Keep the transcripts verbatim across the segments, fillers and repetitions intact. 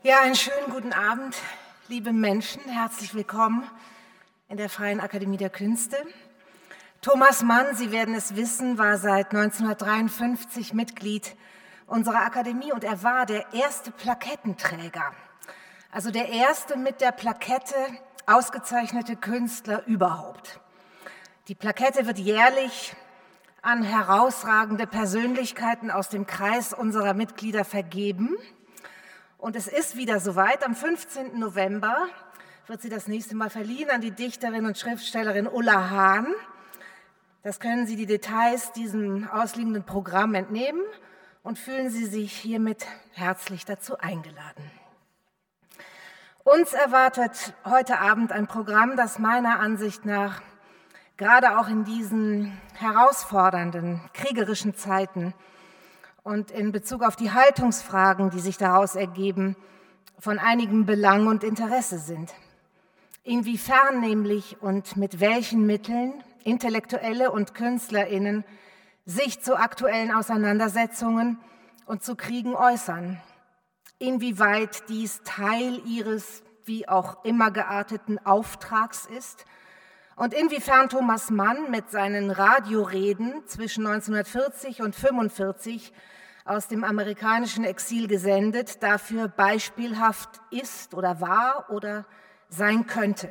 Ja, einen schönen guten Abend, liebe Menschen. Herzlich willkommen in der Freien Akademie der Künste. Thomas Mann, Sie werden es wissen, war seit neunzehnhundertdreiundfünfzig Mitglied unserer Akademie und er war der erste Plakettenträger, also der erste mit der Plakette ausgezeichnete Künstler überhaupt. Die Plakette wird jährlich an herausragende Persönlichkeiten aus dem Kreis unserer Mitglieder vergeben. Und es ist wieder soweit. Am fünfzehnten November wird sie das nächste Mal verliehen an die Dichterin und Schriftstellerin Ulla Hahn. Das können Sie die Details diesem ausliegenden Programm entnehmen und fühlen Sie sich hiermit herzlich dazu eingeladen. Uns erwartet heute Abend ein Programm, das meiner Ansicht nach gerade auch in diesen herausfordernden, kriegerischen Zeiten und in Bezug auf die Haltungsfragen, die sich daraus ergeben, von einigem Belang und Interesse sind. Inwiefern nämlich und mit welchen Mitteln Intellektuelle und KünstlerInnen sich zu aktuellen Auseinandersetzungen und zu Kriegen äußern. Inwieweit dies Teil ihres wie auch immer gearteten Auftrags ist und inwiefern Thomas Mann mit seinen Radioreden zwischen neunzehnhundertvierzig und fünfundvierzig aus dem amerikanischen Exil gesendet, dafür beispielhaft ist oder war oder sein könnte.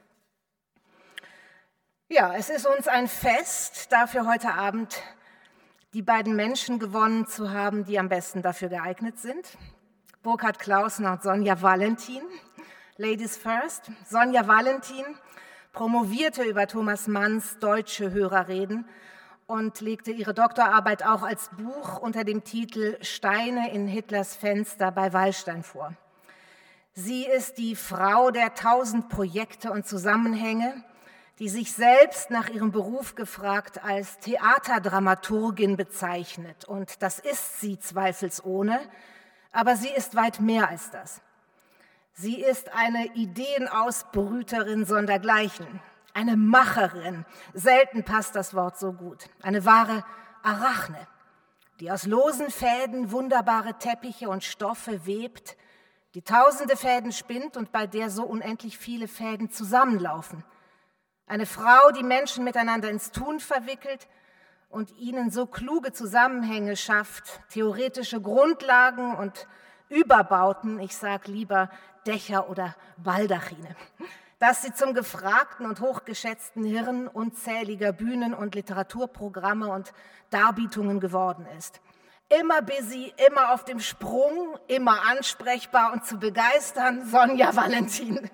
Ja, es ist uns ein Fest, dafür heute Abend die beiden Menschen gewonnen zu haben, die am besten dafür geeignet sind. Burkhard Klausner und Sonja Valentin. Ladies first. Sonja Valentin promovierte über Thomas Manns deutsche Hörerreden und legte ihre Doktorarbeit auch als Buch unter dem Titel Steine in Hitlers Fenster bei Wallstein vor. Sie ist die Frau der tausend Projekte und Zusammenhänge, die sich selbst nach ihrem Beruf gefragt als Theaterdramaturgin bezeichnet. Und das ist sie zweifelsohne, aber sie ist weit mehr als das. Sie ist eine Ideenausbrüterin sondergleichen, eine Macherin, selten passt das Wort so gut, eine wahre Arachne, die aus losen Fäden wunderbare Teppiche und Stoffe webt, die tausende Fäden spinnt und bei der so unendlich viele Fäden zusammenlaufen. Eine Frau, die Menschen miteinander ins Tun verwickelt und ihnen so kluge Zusammenhänge schafft, theoretische Grundlagen und Überbauten, ich sage lieber Dächer oder Baldachine, dass sie zum gefragten und hochgeschätzten Hirn unzähliger Bühnen- und Literaturprogramme und Darbietungen geworden ist. Immer busy, immer auf dem Sprung, immer ansprechbar und zu begeistern, Sonja Valentin.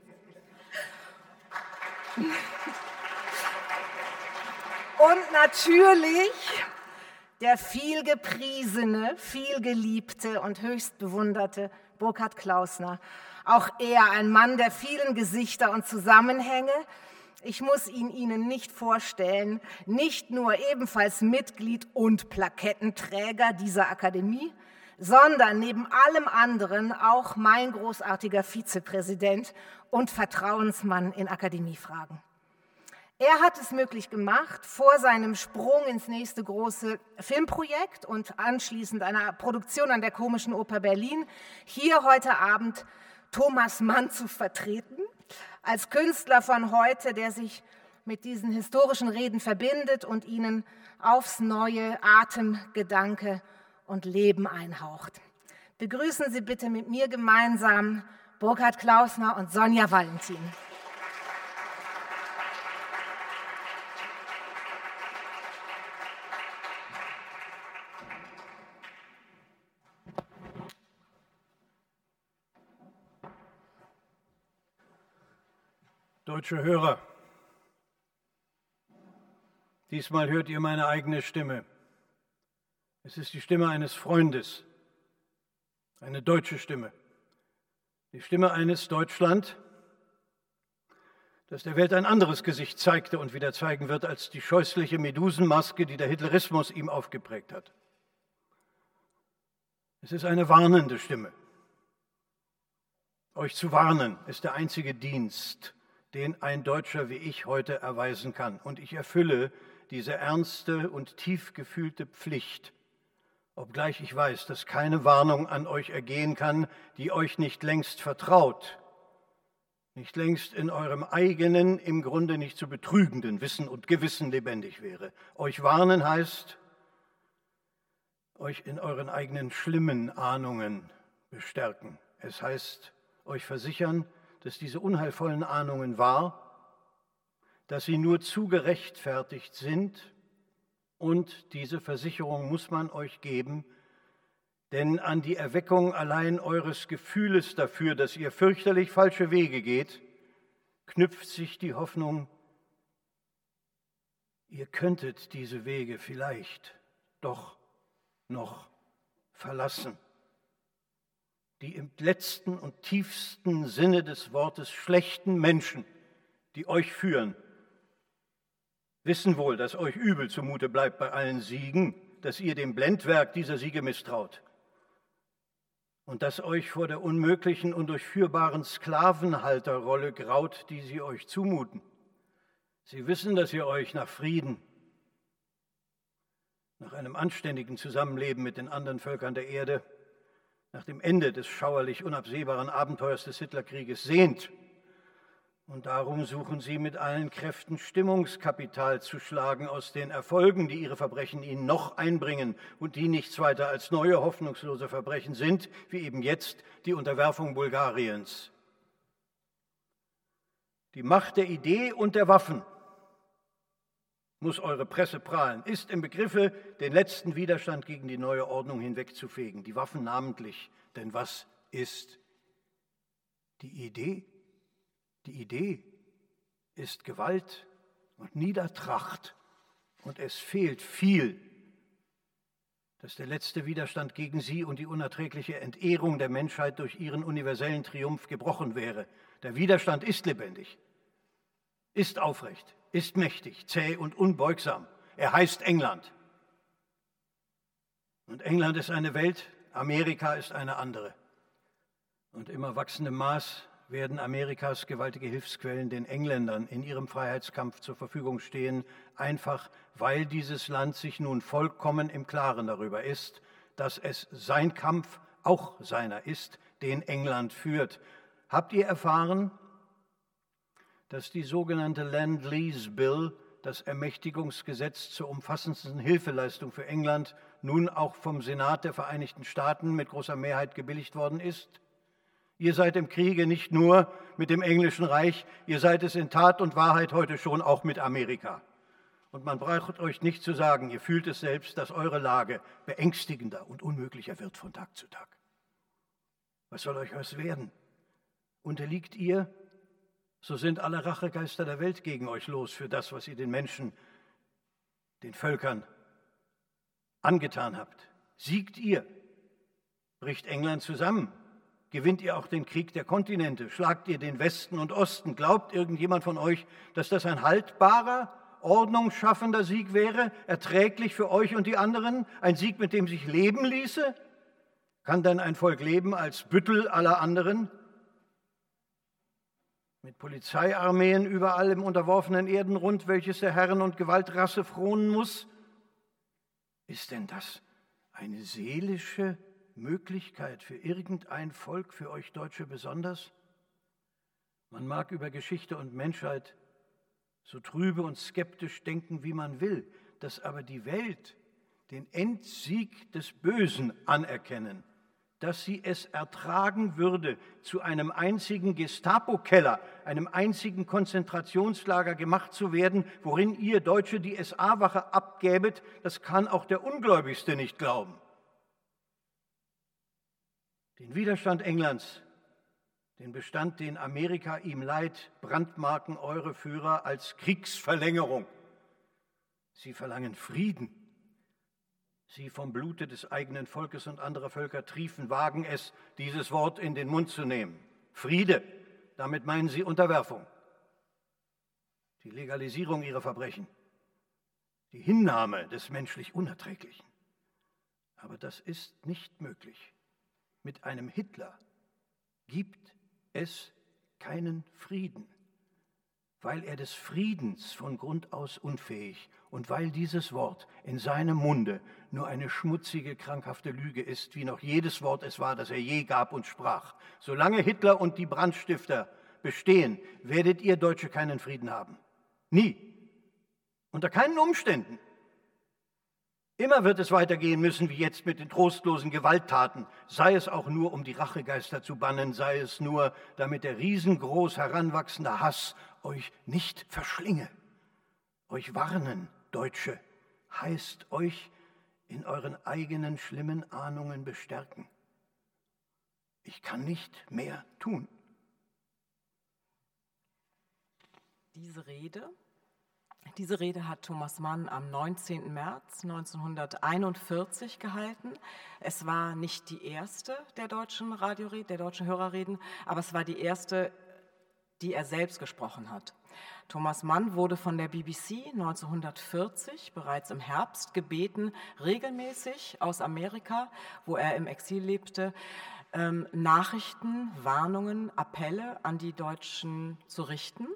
Und natürlich der vielgepriesene, vielgeliebte und höchst bewunderte Burkhard Klausner. Auch er ein Mann der vielen Gesichter und Zusammenhänge. Ich muss ihn Ihnen nicht vorstellen, nicht nur ebenfalls Mitglied und Plakettenträger dieser Akademie, sondern neben allem anderen auch mein großartiger Vizepräsident und Vertrauensmann in Akademiefragen. Er hat es möglich gemacht, vor seinem Sprung ins nächste große Filmprojekt und anschließend einer Produktion an der Komischen Oper Berlin, hier heute Abend Thomas Mann zu vertreten, als Künstler von heute, der sich mit diesen historischen Reden verbindet und ihnen aufs Neue Atem, Gedanke und Leben einhaucht. Begrüßen Sie bitte mit mir gemeinsam Burkhard Klausner und Sonja Valentin. Deutsche Hörer, diesmal hört ihr meine eigene Stimme. Es ist die Stimme eines Freundes, eine deutsche Stimme, die Stimme eines Deutschland, das der Welt ein anderes Gesicht zeigte und wieder zeigen wird als die scheußliche Medusenmaske, die der Hitlerismus ihm aufgeprägt hat. Es ist eine warnende Stimme. Euch zu warnen ist der einzige Dienst, den ein Deutscher wie ich heute erweisen kann. Und ich erfülle diese ernste und tief gefühlte Pflicht, obgleich ich weiß, dass keine Warnung an euch ergehen kann, die euch nicht längst vertraut, nicht längst in eurem eigenen, im Grunde nicht zu betrügenden Wissen und Gewissen lebendig wäre. Euch warnen heißt, euch in euren eigenen schlimmen Ahnungen bestärken. Es heißt, euch versichern, dass diese unheilvollen Ahnungen wahr, dass sie nur zu gerechtfertigt sind, und diese Versicherung muss man euch geben, denn an die Erweckung allein eures Gefühles dafür, dass ihr fürchterlich falsche Wege geht, knüpft sich die Hoffnung, ihr könntet diese Wege vielleicht doch noch verlassen, die im letzten und tiefsten Sinne des Wortes schlechten Menschen, die euch führen, wissen wohl, dass euch übel zumute bleibt bei allen Siegen, dass ihr dem Blendwerk dieser Siege misstraut und dass euch vor der unmöglichen, undurchführbaren Sklavenhalterrolle graut, die sie euch zumuten. Sie wissen, dass ihr euch nach Frieden, nach einem anständigen Zusammenleben mit den anderen Völkern der Erde, nach dem Ende des schauerlich unabsehbaren Abenteuers des Hitlerkrieges sehnt. Und darum suchen sie mit allen Kräften Stimmungskapital zu schlagen aus den Erfolgen, die ihre Verbrechen ihnen noch einbringen und die nichts weiter als neue hoffnungslose Verbrechen sind, wie eben jetzt die Unterwerfung Bulgariens. Die Macht der Idee und der Waffen muss eure Presse prahlen, ist im Begriffe, den letzten Widerstand gegen die neue Ordnung hinwegzufegen, die Waffen namentlich. Denn was ist die Idee? Die Idee ist Gewalt und Niedertracht, und es fehlt viel, dass der letzte Widerstand gegen sie und die unerträgliche Entehrung der Menschheit durch ihren universellen Triumph gebrochen wäre. Der Widerstand ist lebendig, ist aufrecht, ist mächtig, zäh und unbeugsam. Er heißt England. Und England ist eine Welt, Amerika ist eine andere. Und immer wachsendem Maß werden Amerikas gewaltige Hilfsquellen den Engländern in ihrem Freiheitskampf zur Verfügung stehen, einfach weil dieses Land sich nun vollkommen im Klaren darüber ist, dass es sein Kampf auch seiner ist, den England führt. Habt ihr erfahren, dass die sogenannte Land-Lease-Bill, das Ermächtigungsgesetz zur umfassendsten Hilfeleistung für England, nun auch vom Senat der Vereinigten Staaten mit großer Mehrheit gebilligt worden ist? Ihr seid im Kriege nicht nur mit dem englischen Reich, ihr seid es in Tat und Wahrheit heute schon auch mit Amerika. Und man braucht euch nicht zu sagen, ihr fühlt es selbst, dass eure Lage beängstigender und unmöglicher wird von Tag zu Tag. Was soll euch was werden? Unterliegt ihr, so sind alle Rachegeister der Welt gegen euch los für das, was ihr den Menschen, den Völkern angetan habt. Siegt ihr, bricht England zusammen. Gewinnt ihr auch den Krieg der Kontinente? Schlagt ihr den Westen und Osten? Glaubt irgendjemand von euch, dass das ein haltbarer, ordnungsschaffender Sieg wäre, erträglich für euch und die anderen? Ein Sieg, mit dem sich leben ließe? Kann denn ein Volk leben als Büttel aller anderen? Mit Polizeiarmeen überall im unterworfenen Erdenrund, welches der Herren- und Gewaltrasse fronen muss? Ist denn das eine seelische Möglichkeit für irgendein Volk, für euch Deutsche besonders? Man mag über Geschichte und Menschheit so trübe und skeptisch denken, wie man will, dass aber die Welt den Endsieg des Bösen anerkennen, dass sie es ertragen würde, zu einem einzigen Gestapo-Keller, einem einzigen Konzentrationslager gemacht zu werden, worin ihr Deutsche die S A-Wache abgäbet, das kann auch der Ungläubigste nicht glauben. Den Widerstand Englands, den Bestand, den Amerika ihm leiht, brandmarken eure Führer als Kriegsverlängerung. Sie verlangen Frieden. Sie vom Blute des eigenen Volkes und anderer Völker triefen, wagen es, dieses Wort in den Mund zu nehmen. Friede, damit meinen sie Unterwerfung. Die Legalisierung ihrer Verbrechen. Die Hinnahme des menschlich Unerträglichen. Aber das ist nicht möglich. Mit einem Hitler gibt es keinen Frieden. weil er des Friedens von Grund aus unfähig und weil dieses Wort in seinem Munde nur eine schmutzige, krankhafte Lüge ist, wie noch jedes Wort es war, das er je gab und sprach. Solange Hitler und die Brandstifter bestehen, werdet ihr Deutsche keinen Frieden haben. Nie. Unter keinen Umständen. Immer wird es weitergehen müssen wie jetzt mit den trostlosen Gewalttaten, sei es auch nur, um die Rachegeister zu bannen, sei es nur, damit der riesengroß heranwachsende Hass euch nicht verschlinge. Euch warnen, Deutsche, heißt euch in euren eigenen schlimmen Ahnungen bestärken. Ich kann nicht mehr tun. Diese Rede, diese Rede hat Thomas Mann am neunzehnten März neunzehnhunderteinundvierzig gehalten. Es war nicht die erste der deutschen Radioreden, der deutschen Hörerreden, aber es war die erste, die er selbst gesprochen hat. Thomas Mann wurde von der B B C neunzehnhundertvierzig bereits im Herbst gebeten, regelmäßig aus Amerika, wo er im Exil lebte, ähm, Nachrichten, Warnungen, Appelle an die Deutschen zu richten.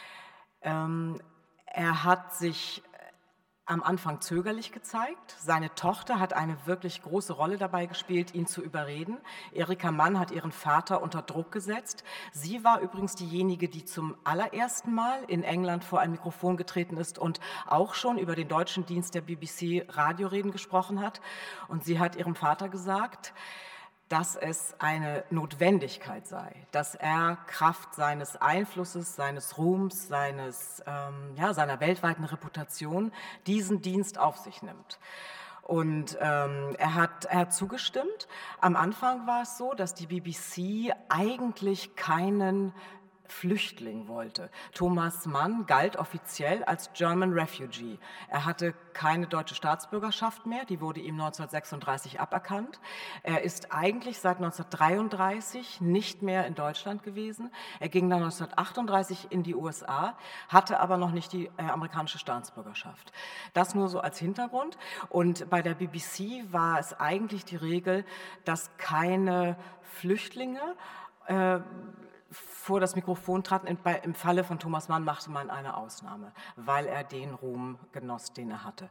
Ähm, er hat sich am Anfang zögerlich gezeigt. Seine Tochter hat eine wirklich große Rolle dabei gespielt, ihn zu überreden. Erika Mann hat ihren Vater unter Druck gesetzt. Sie war übrigens diejenige, die zum allerersten Mal in England vor ein Mikrofon getreten ist und auch schon über den deutschen Dienst der B B C Radioreden gesprochen hat. Und sie hat ihrem Vater gesagt, dass es eine Notwendigkeit sei, dass er Kraft seines Einflusses, seines Ruhms, seines, ähm, ja, seiner weltweiten Reputation diesen Dienst auf sich nimmt. Und ähm, er, hat, er hat zugestimmt. Am Anfang war es so, dass die B B C eigentlich keinen Flüchtling wollte. Thomas Mann galt offiziell als German Refugee. Er hatte keine deutsche Staatsbürgerschaft mehr, die wurde ihm neunzehnhundertsechsunddreißig aberkannt. Er ist eigentlich seit neunzehnhundertdreiunddreißig nicht mehr in Deutschland gewesen. Er ging dann neunzehnhundertachtunddreißig in die U S A, hatte aber noch nicht die äh, amerikanische Staatsbürgerschaft. Das nur so als Hintergrund. Und bei der B B C war es eigentlich die Regel, dass keine Flüchtlinge äh, vor das Mikrofon traten. Im Falle von Thomas Mann machte man eine Ausnahme, weil er den Ruhm genoss, den er hatte.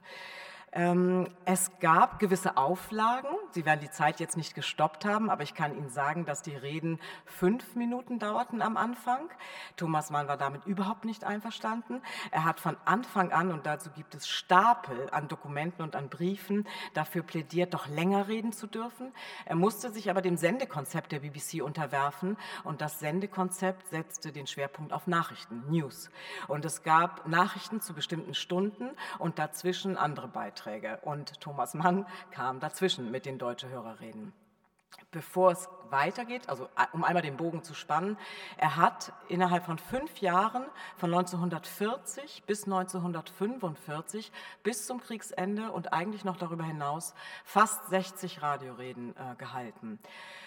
Es gab gewisse Auflagen, Sie werden die Zeit jetzt nicht gestoppt haben, aber ich kann Ihnen sagen, dass die Reden fünf Minuten dauerten am Anfang. Thomas Mann war damit überhaupt nicht einverstanden. Er hat von Anfang an, und dazu gibt es Stapel an Dokumenten und an Briefen, dafür plädiert, doch länger reden zu dürfen. Er musste sich aber dem Sendekonzept der B B C unterwerfen und das Sendekonzept setzte den Schwerpunkt auf Nachrichten, News. Und es gab Nachrichten zu bestimmten Stunden und dazwischen andere Beiträge. Und Thomas Mann kam dazwischen mit den Deutsche Hörerreden. Bevor es weitergeht, also um einmal den Bogen zu spannen, er hat innerhalb von fünf Jahren, von neunzehnhundertvierzig bis neunzehnhundertfünfundvierzig, bis zum Kriegsende und eigentlich noch darüber hinaus, fast sechzig Radioreden äh, gehalten,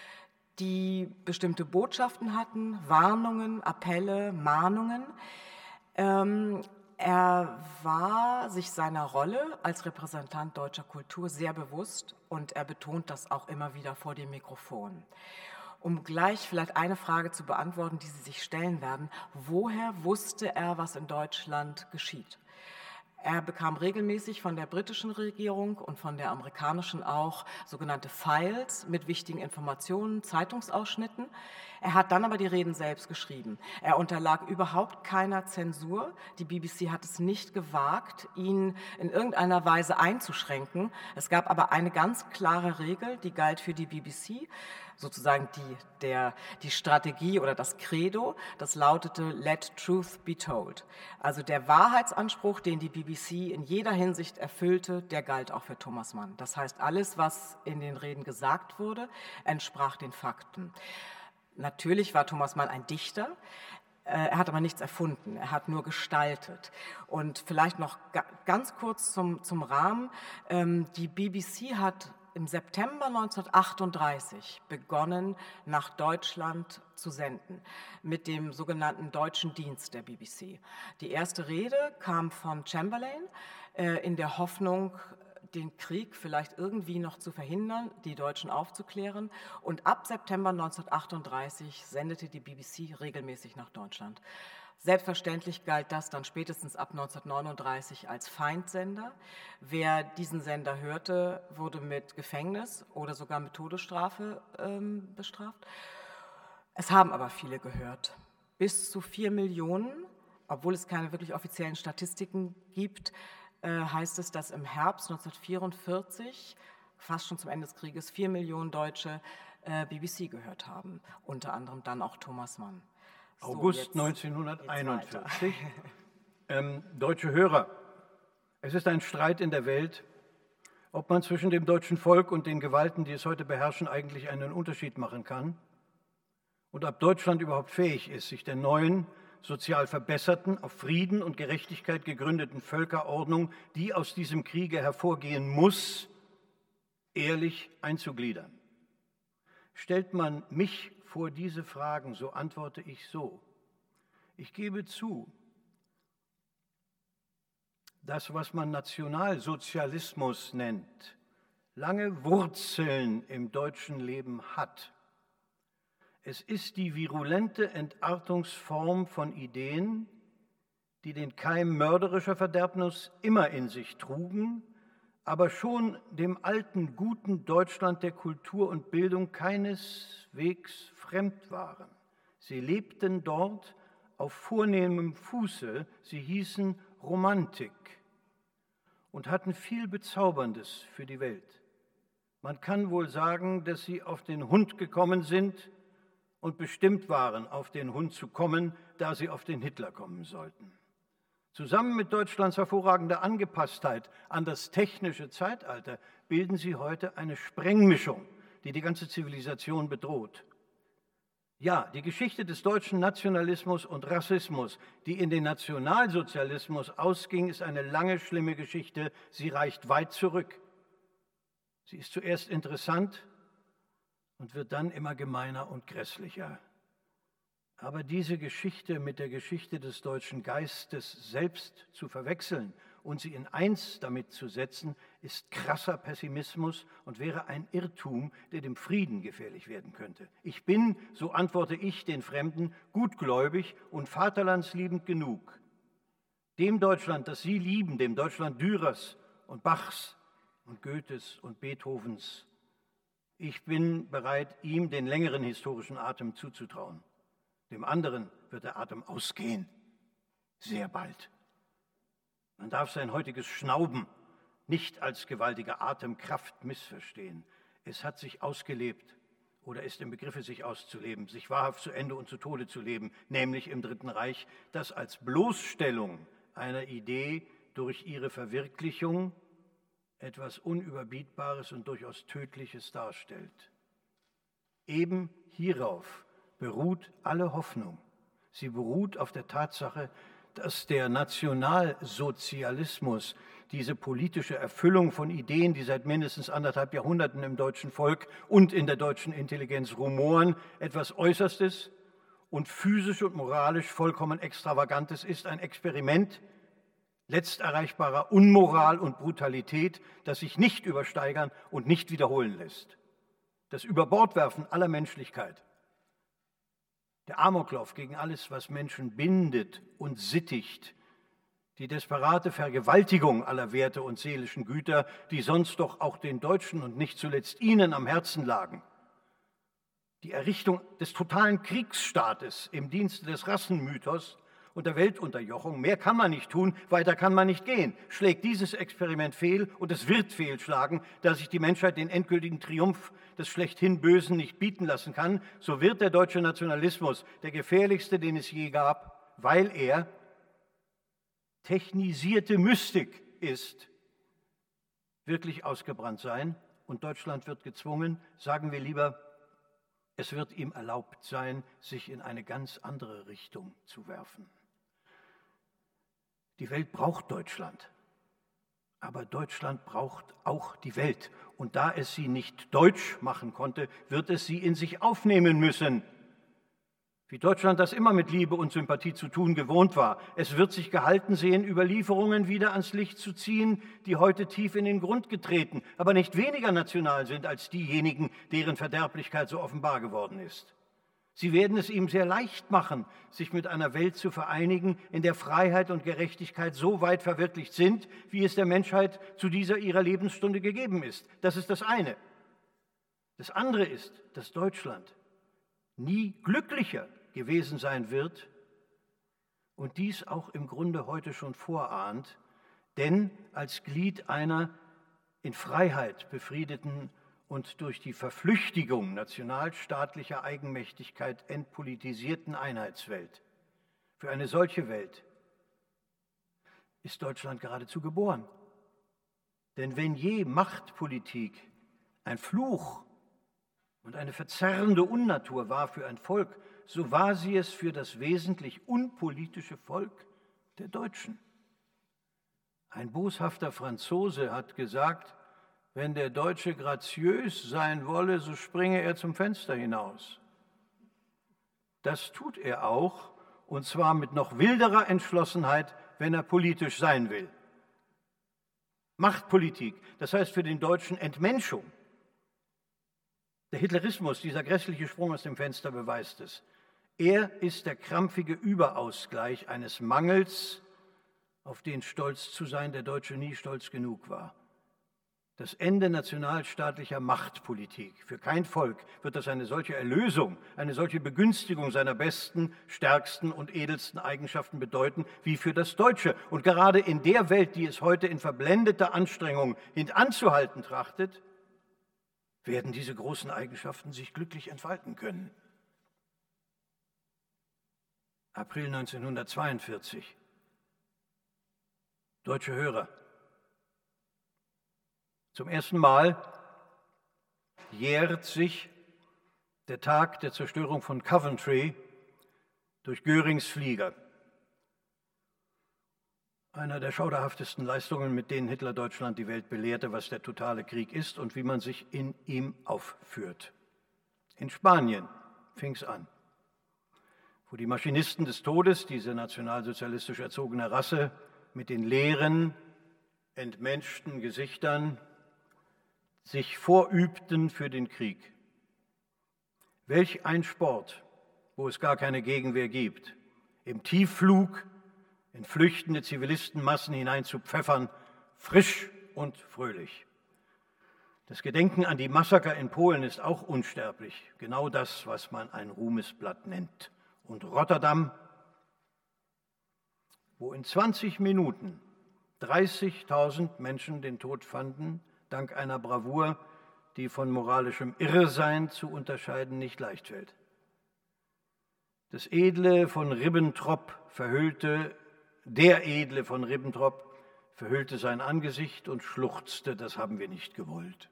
die bestimmte Botschaften hatten, Warnungen, Appelle, Mahnungen. Ähm, Er war sich seiner Rolle als Repräsentant deutscher Kultur sehr bewusst und er betont das auch immer wieder vor dem Mikrofon. Um gleich vielleicht eine Frage zu beantworten, die Sie sich stellen werden: Woher wusste er, was in Deutschland geschieht? Er bekam regelmäßig von der britischen Regierung und von der amerikanischen auch sogenannte Files mit wichtigen Informationen, Zeitungsausschnitten. Er hat dann aber die Reden selbst geschrieben. Er unterlag überhaupt keiner Zensur. Die B B C hat es nicht gewagt, ihn in irgendeiner Weise einzuschränken. Es gab aber eine ganz klare Regel, die galt für die B B C, sozusagen die, der, die Strategie oder das Credo, das lautete Let Truth be Told. Also der Wahrheitsanspruch, den die B B C in jeder Hinsicht erfüllte, der galt auch für Thomas Mann. Das heißt, alles, was in den Reden gesagt wurde, entsprach den Fakten. Natürlich war Thomas Mann ein Dichter, er hat aber nichts erfunden, er hat nur gestaltet. Und vielleicht noch ganz kurz zum, zum Rahmen, die B B C hat im September neunzehnhundertachtunddreißig begonnen, nach Deutschland zu senden, mit dem sogenannten Deutschen Dienst der B B C. Die erste Rede kam von Chamberlain äh, in der Hoffnung, den Krieg vielleicht irgendwie noch zu verhindern, die Deutschen aufzuklären. Und ab September neunzehnhundertachtunddreißig sendete die B B C regelmäßig nach Deutschland. Selbstverständlich galt das dann spätestens ab neunzehnhundertneununddreißig als Feindsender. Wer diesen Sender hörte, wurde mit Gefängnis oder sogar mit Todesstrafe ähm, bestraft. Es haben aber viele gehört. Bis zu vier Millionen, obwohl es keine wirklich offiziellen Statistiken gibt, äh, heißt es, dass im Herbst neunzehnhundertvierundvierzig, fast schon zum Ende des Krieges, vier Millionen Deutsche äh, B B C gehört haben, unter anderem dann auch Thomas Mann. So, August jetzt, neunzehnhunderteinundvierzig. Ähm, deutsche Hörer, es ist ein Streit in der Welt, ob man zwischen dem deutschen Volk und den Gewalten, die es heute beherrschen, eigentlich einen Unterschied machen kann und ob Deutschland überhaupt fähig ist, sich der neuen, sozial verbesserten, auf Frieden und Gerechtigkeit gegründeten Völkerordnung, die aus diesem Kriege hervorgehen muss, ehrlich einzugliedern. Stellt man mich vor diese Fragen, so antworte ich so. Ich gebe zu, das, was man Nationalsozialismus nennt, lange Wurzeln im deutschen Leben hat. Es ist die virulente Entartungsform von Ideen, die den Keim mörderischer Verderbnis immer in sich trugen, aber schon dem alten, guten Deutschland der Kultur und Bildung keineswegs fremd waren. Sie lebten dort auf vornehmem Fuße, sie hießen Romantik und hatten viel Bezauberndes für die Welt. Man kann wohl sagen, dass sie auf den Hund gekommen sind und bestimmt waren, auf den Hund zu kommen, da sie auf den Hitler kommen sollten. Zusammen mit Deutschlands hervorragender Angepasstheit an das technische Zeitalter bilden sie heute eine Sprengmischung, die die ganze Zivilisation bedroht. Ja, die Geschichte des deutschen Nationalismus und Rassismus, die in den Nationalsozialismus ausging, ist eine lange, schlimme Geschichte. Sie reicht weit zurück. Sie ist zuerst interessant und wird dann immer gemeiner und grässlicher. Aber diese Geschichte mit der Geschichte des deutschen Geistes selbst zu verwechseln und sie in eins damit zu setzen, ist krasser Pessimismus und wäre ein Irrtum, der dem Frieden gefährlich werden könnte. Ich bin, so antworte ich den Fremden, gutgläubig und vaterlandsliebend genug. Dem Deutschland, das Sie lieben, dem Deutschland Dürers und Bachs und Goethes und Beethovens, ich bin bereit, ihm den längeren historischen Atem zuzutrauen. Dem anderen wird der Atem ausgehen, sehr bald. Man darf sein heutiges Schnauben nicht als gewaltige Atemkraft missverstehen. Es hat sich ausgelebt oder ist im Begriffe, sich auszuleben, sich wahrhaft zu Ende und zu Tode zu leben, nämlich im Dritten Reich, das als Bloßstellung einer Idee durch ihre Verwirklichung etwas Unüberbietbares und durchaus Tödliches darstellt. Eben hierauf beruht alle Hoffnung. Sie beruht auf der Tatsache, dass der Nationalsozialismus, diese politische Erfüllung von Ideen, die seit mindestens anderthalb Jahrhunderten im deutschen Volk und in der deutschen Intelligenz rumoren, etwas Äußerstes und physisch und moralisch vollkommen Extravagantes ist, ein Experiment letzterreichbarer Unmoral und Brutalität, das sich nicht übersteigern und nicht wiederholen lässt. Das Überbordwerfen aller Menschlichkeit, der Amoklauf gegen alles, was Menschen bindet und sittigt, die desperate Vergewaltigung aller Werte und seelischen Güter, die sonst doch auch den Deutschen und nicht zuletzt ihnen am Herzen lagen, die Errichtung des totalen Kriegsstaates im Dienste des Rassenmythos und der Weltunterjochung, mehr kann man nicht tun, weiter kann man nicht gehen. Schlägt dieses Experiment fehl, und es wird fehlschlagen, da sich die Menschheit den endgültigen Triumph des schlechthin Bösen nicht bieten lassen kann, so wird der deutsche Nationalismus der gefährlichste, den es je gab, weil er technisierte Mystik ist, wirklich ausgebrannt sein. Und Deutschland wird gezwungen, sagen wir lieber, es wird ihm erlaubt sein, sich in eine ganz andere Richtung zu werfen. Die Welt braucht Deutschland, aber Deutschland braucht auch die Welt. Und da es sie nicht deutsch machen konnte, wird es sie in sich aufnehmen müssen. Wie Deutschland das immer mit Liebe und Sympathie zu tun gewohnt war. Es wird sich gehalten sehen, Überlieferungen wieder ans Licht zu ziehen, die heute tief in den Grund getreten, aber nicht weniger national sind als diejenigen, deren Verderblichkeit so offenbar geworden ist. Sie werden es ihm sehr leicht machen, sich mit einer Welt zu vereinigen, in der Freiheit und Gerechtigkeit so weit verwirklicht sind, wie es der Menschheit zu dieser ihrer Lebensstunde gegeben ist. Das ist das eine. Das andere ist, dass Deutschland nie glücklicher gewesen sein wird und dies auch im Grunde heute schon vorahnt, denn als Glied einer in Freiheit befriedeten und durch die Verflüchtigung nationalstaatlicher Eigenmächtigkeit entpolitisierten Einheitswelt. Für eine solche Welt ist Deutschland geradezu geboren. Denn wenn je Machtpolitik ein Fluch und eine verzerrende Unnatur war für ein Volk, so war sie es für das wesentlich unpolitische Volk der Deutschen. Ein boshafter Franzose hat gesagt, wenn der Deutsche graziös sein wolle, so springe er zum Fenster hinaus. Das tut er auch, und zwar mit noch wilderer Entschlossenheit, wenn er politisch sein will. Machtpolitik, das heißt für den Deutschen Entmenschung. Der Hitlerismus, dieser grässliche Sprung aus dem Fenster, beweist es. Er ist der krampfige Überausgleich eines Mangels, auf den stolz zu sein der Deutsche nie stolz genug war. Das Ende nationalstaatlicher Machtpolitik. Für kein Volk wird das eine solche Erlösung, eine solche Begünstigung seiner besten, stärksten und edelsten Eigenschaften bedeuten, wie für das Deutsche. Und gerade in der Welt, die es heute in verblendeter Anstrengung hintanzuhalten trachtet, werden diese großen Eigenschaften sich glücklich entfalten können. April neunzehnhundertzweiundvierzig. Deutsche Hörer. Zum ersten Mal jährt sich der Tag der Zerstörung von Coventry durch Görings Flieger. Einer der schauderhaftesten Leistungen, mit denen Hitler Deutschland die Welt belehrte, was der totale Krieg ist und wie man sich in ihm aufführt. In Spanien fing es an, wo die Maschinisten des Todes, diese nationalsozialistisch erzogene Rasse, mit den leeren, entmenschten Gesichtern sich vorübten für den Krieg. Welch ein Sport, wo es gar keine Gegenwehr gibt, im Tiefflug in flüchtende Zivilistenmassen hineinzupfeffern, frisch und fröhlich. Das Gedenken an die Massaker in Polen ist auch unsterblich, genau das, was man ein Ruhmesblatt nennt. Und Rotterdam, wo in zwanzig Minuten dreißigtausend Menschen den Tod fanden, dank einer Bravour, die von moralischem Irrsein zu unterscheiden nicht leicht fällt. Das Edle von Ribbentrop verhüllte, der Edle von Ribbentrop verhüllte sein Angesicht und schluchzte, das haben wir nicht gewollt.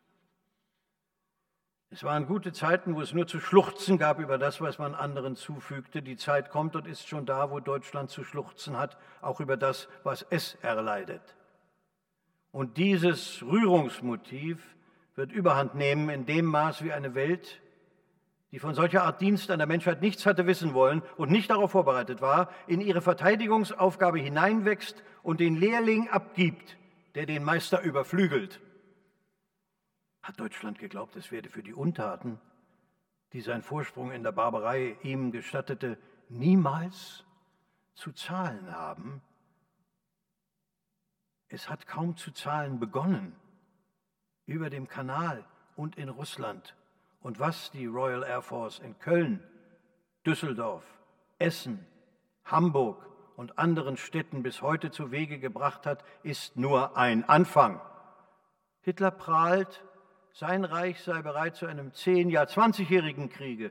Es waren gute Zeiten, wo es nur zu schluchzen gab über das, was man anderen zufügte. Die Zeit kommt und ist schon da, wo Deutschland zu schluchzen hat, auch über das, was es erleidet. Und dieses Rührungsmotiv wird Überhand nehmen in dem Maß, wie eine Welt, die von solcher Art Dienst an der Menschheit nichts hatte wissen wollen und nicht darauf vorbereitet war, in ihre Verteidigungsaufgabe hineinwächst und den Lehrling abgibt, der den Meister überflügelt. Hat Deutschland geglaubt, es werde für die Untaten, die sein Vorsprung in der Barbarei ihm gestattete, niemals zu zahlen haben? Es hat kaum zu zahlen begonnen, über dem Kanal und in Russland. Und was die Royal Air Force in Köln, Düsseldorf, Essen, Hamburg und anderen Städten bis heute zu Wege gebracht hat, ist nur ein Anfang. Hitler prahlt, sein Reich sei bereit zu einem zehn, ja zwanzigjährigen Kriege.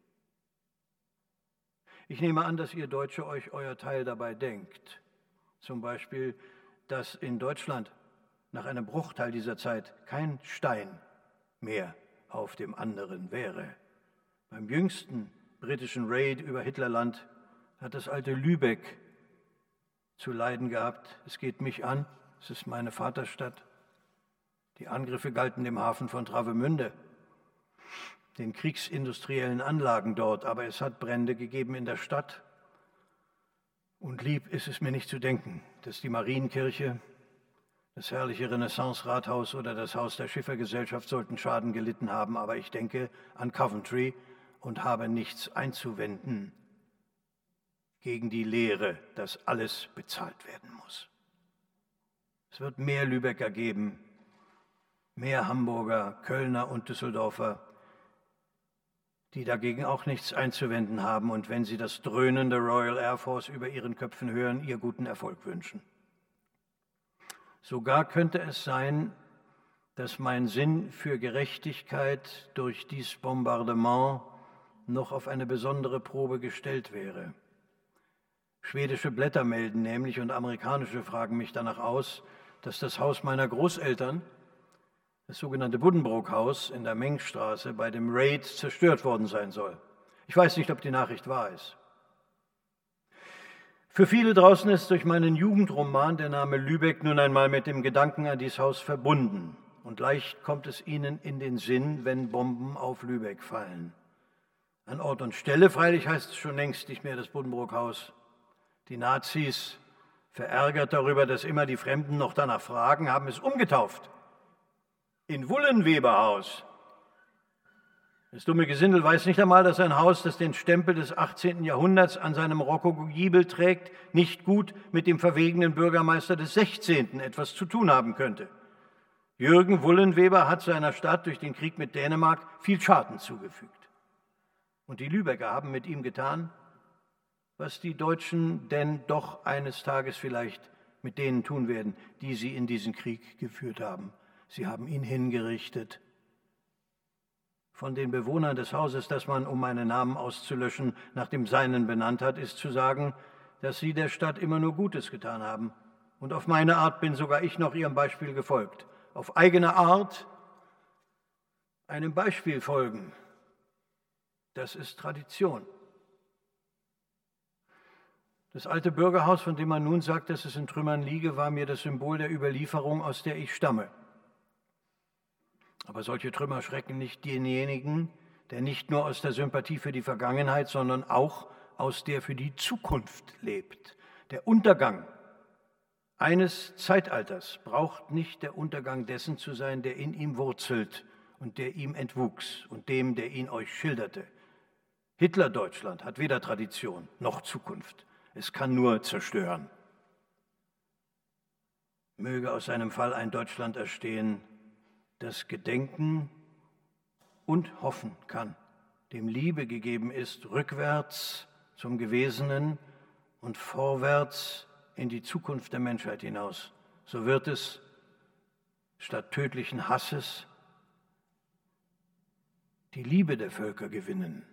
Ich nehme an, dass ihr Deutsche euch euer Teil dabei denkt. Zum Beispiel, dass in Deutschland nach einem Bruchteil dieser Zeit kein Stein mehr auf dem anderen wäre. Beim jüngsten britischen Raid über Hitlerland hat das alte Lübeck zu leiden gehabt. Es geht mich an, es ist meine Vaterstadt. Die Angriffe galten dem Hafen von Travemünde, den kriegsindustriellen Anlagen dort, aber es hat Brände gegeben in der Stadt. Und lieb ist es mir nicht zu denken, dass die Marienkirche, das herrliche Renaissance-Rathaus oder das Haus der Schiffergesellschaft sollten Schaden gelitten haben, aber ich denke an Coventry und habe nichts einzuwenden gegen die Lehre, dass alles bezahlt werden muss. Es wird mehr Lübecker geben, mehr Hamburger, Kölner und Düsseldorfer, die dagegen auch nichts einzuwenden haben und wenn sie das Dröhnen der Royal Air Force über ihren Köpfen hören, ihr guten Erfolg wünschen. Sogar könnte es sein, dass mein Sinn für Gerechtigkeit durch dies Bombardement noch auf eine besondere Probe gestellt wäre. Schwedische Blätter melden nämlich und amerikanische fragen mich danach aus, dass das Haus meiner Großeltern, das sogenannte Buddenbrook-Haus in der Mengstraße, bei dem Raid zerstört worden sein soll. Ich weiß nicht, ob die Nachricht wahr ist. Für viele draußen ist durch meinen Jugendroman der Name Lübeck nun einmal mit dem Gedanken an dieses Haus verbunden. Und leicht kommt es ihnen in den Sinn, wenn Bomben auf Lübeck fallen. An Ort und Stelle freilich heißt es schon längst nicht mehr das Buddenbrook-Haus. Die Nazis, verärgert darüber, dass immer die Fremden noch danach fragen, haben es umgetauft in Wullenweberhaus. Das dumme Gesindel weiß nicht einmal, dass ein Haus, das den Stempel des achtzehnten Jahrhunderts an seinem Rokoko-Giebel trägt, nicht gut mit dem verwegenen Bürgermeister des sechzehnten etwas zu tun haben könnte. Jürgen Wullenweber hat seiner Stadt durch den Krieg mit Dänemark viel Schaden zugefügt. Und die Lübecker haben mit ihm getan, was die Deutschen denn doch eines Tages vielleicht mit denen tun werden, die sie in diesen Krieg geführt haben. Sie haben ihn hingerichtet. Von den Bewohnern des Hauses, das man, um meinen Namen auszulöschen, nach dem Seinen benannt hat, ist zu sagen, dass sie der Stadt immer nur Gutes getan haben. Und auf meine Art bin sogar ich noch ihrem Beispiel gefolgt. Auf eigene Art einem Beispiel folgen, das ist Tradition. Das alte Bürgerhaus, von dem man nun sagt, dass es in Trümmern liege, war mir das Symbol der Überlieferung, aus der ich stamme. Aber solche Trümmer schrecken nicht denjenigen, der nicht nur aus der Sympathie für die Vergangenheit, sondern auch aus der für die Zukunft lebt. Der Untergang eines Zeitalters braucht nicht der Untergang dessen zu sein, der in ihm wurzelt und der ihm entwuchs und dem, der ihn euch schilderte. Hitler-Deutschland hat weder Tradition noch Zukunft. Es kann nur zerstören. Möge aus seinem Fall ein Deutschland erstehen, das gedenken und hoffen kann, dem Liebe gegeben ist, rückwärts zum Gewesenen und vorwärts in die Zukunft der Menschheit hinaus. So wird es statt tödlichen Hasses die Liebe der Völker gewinnen.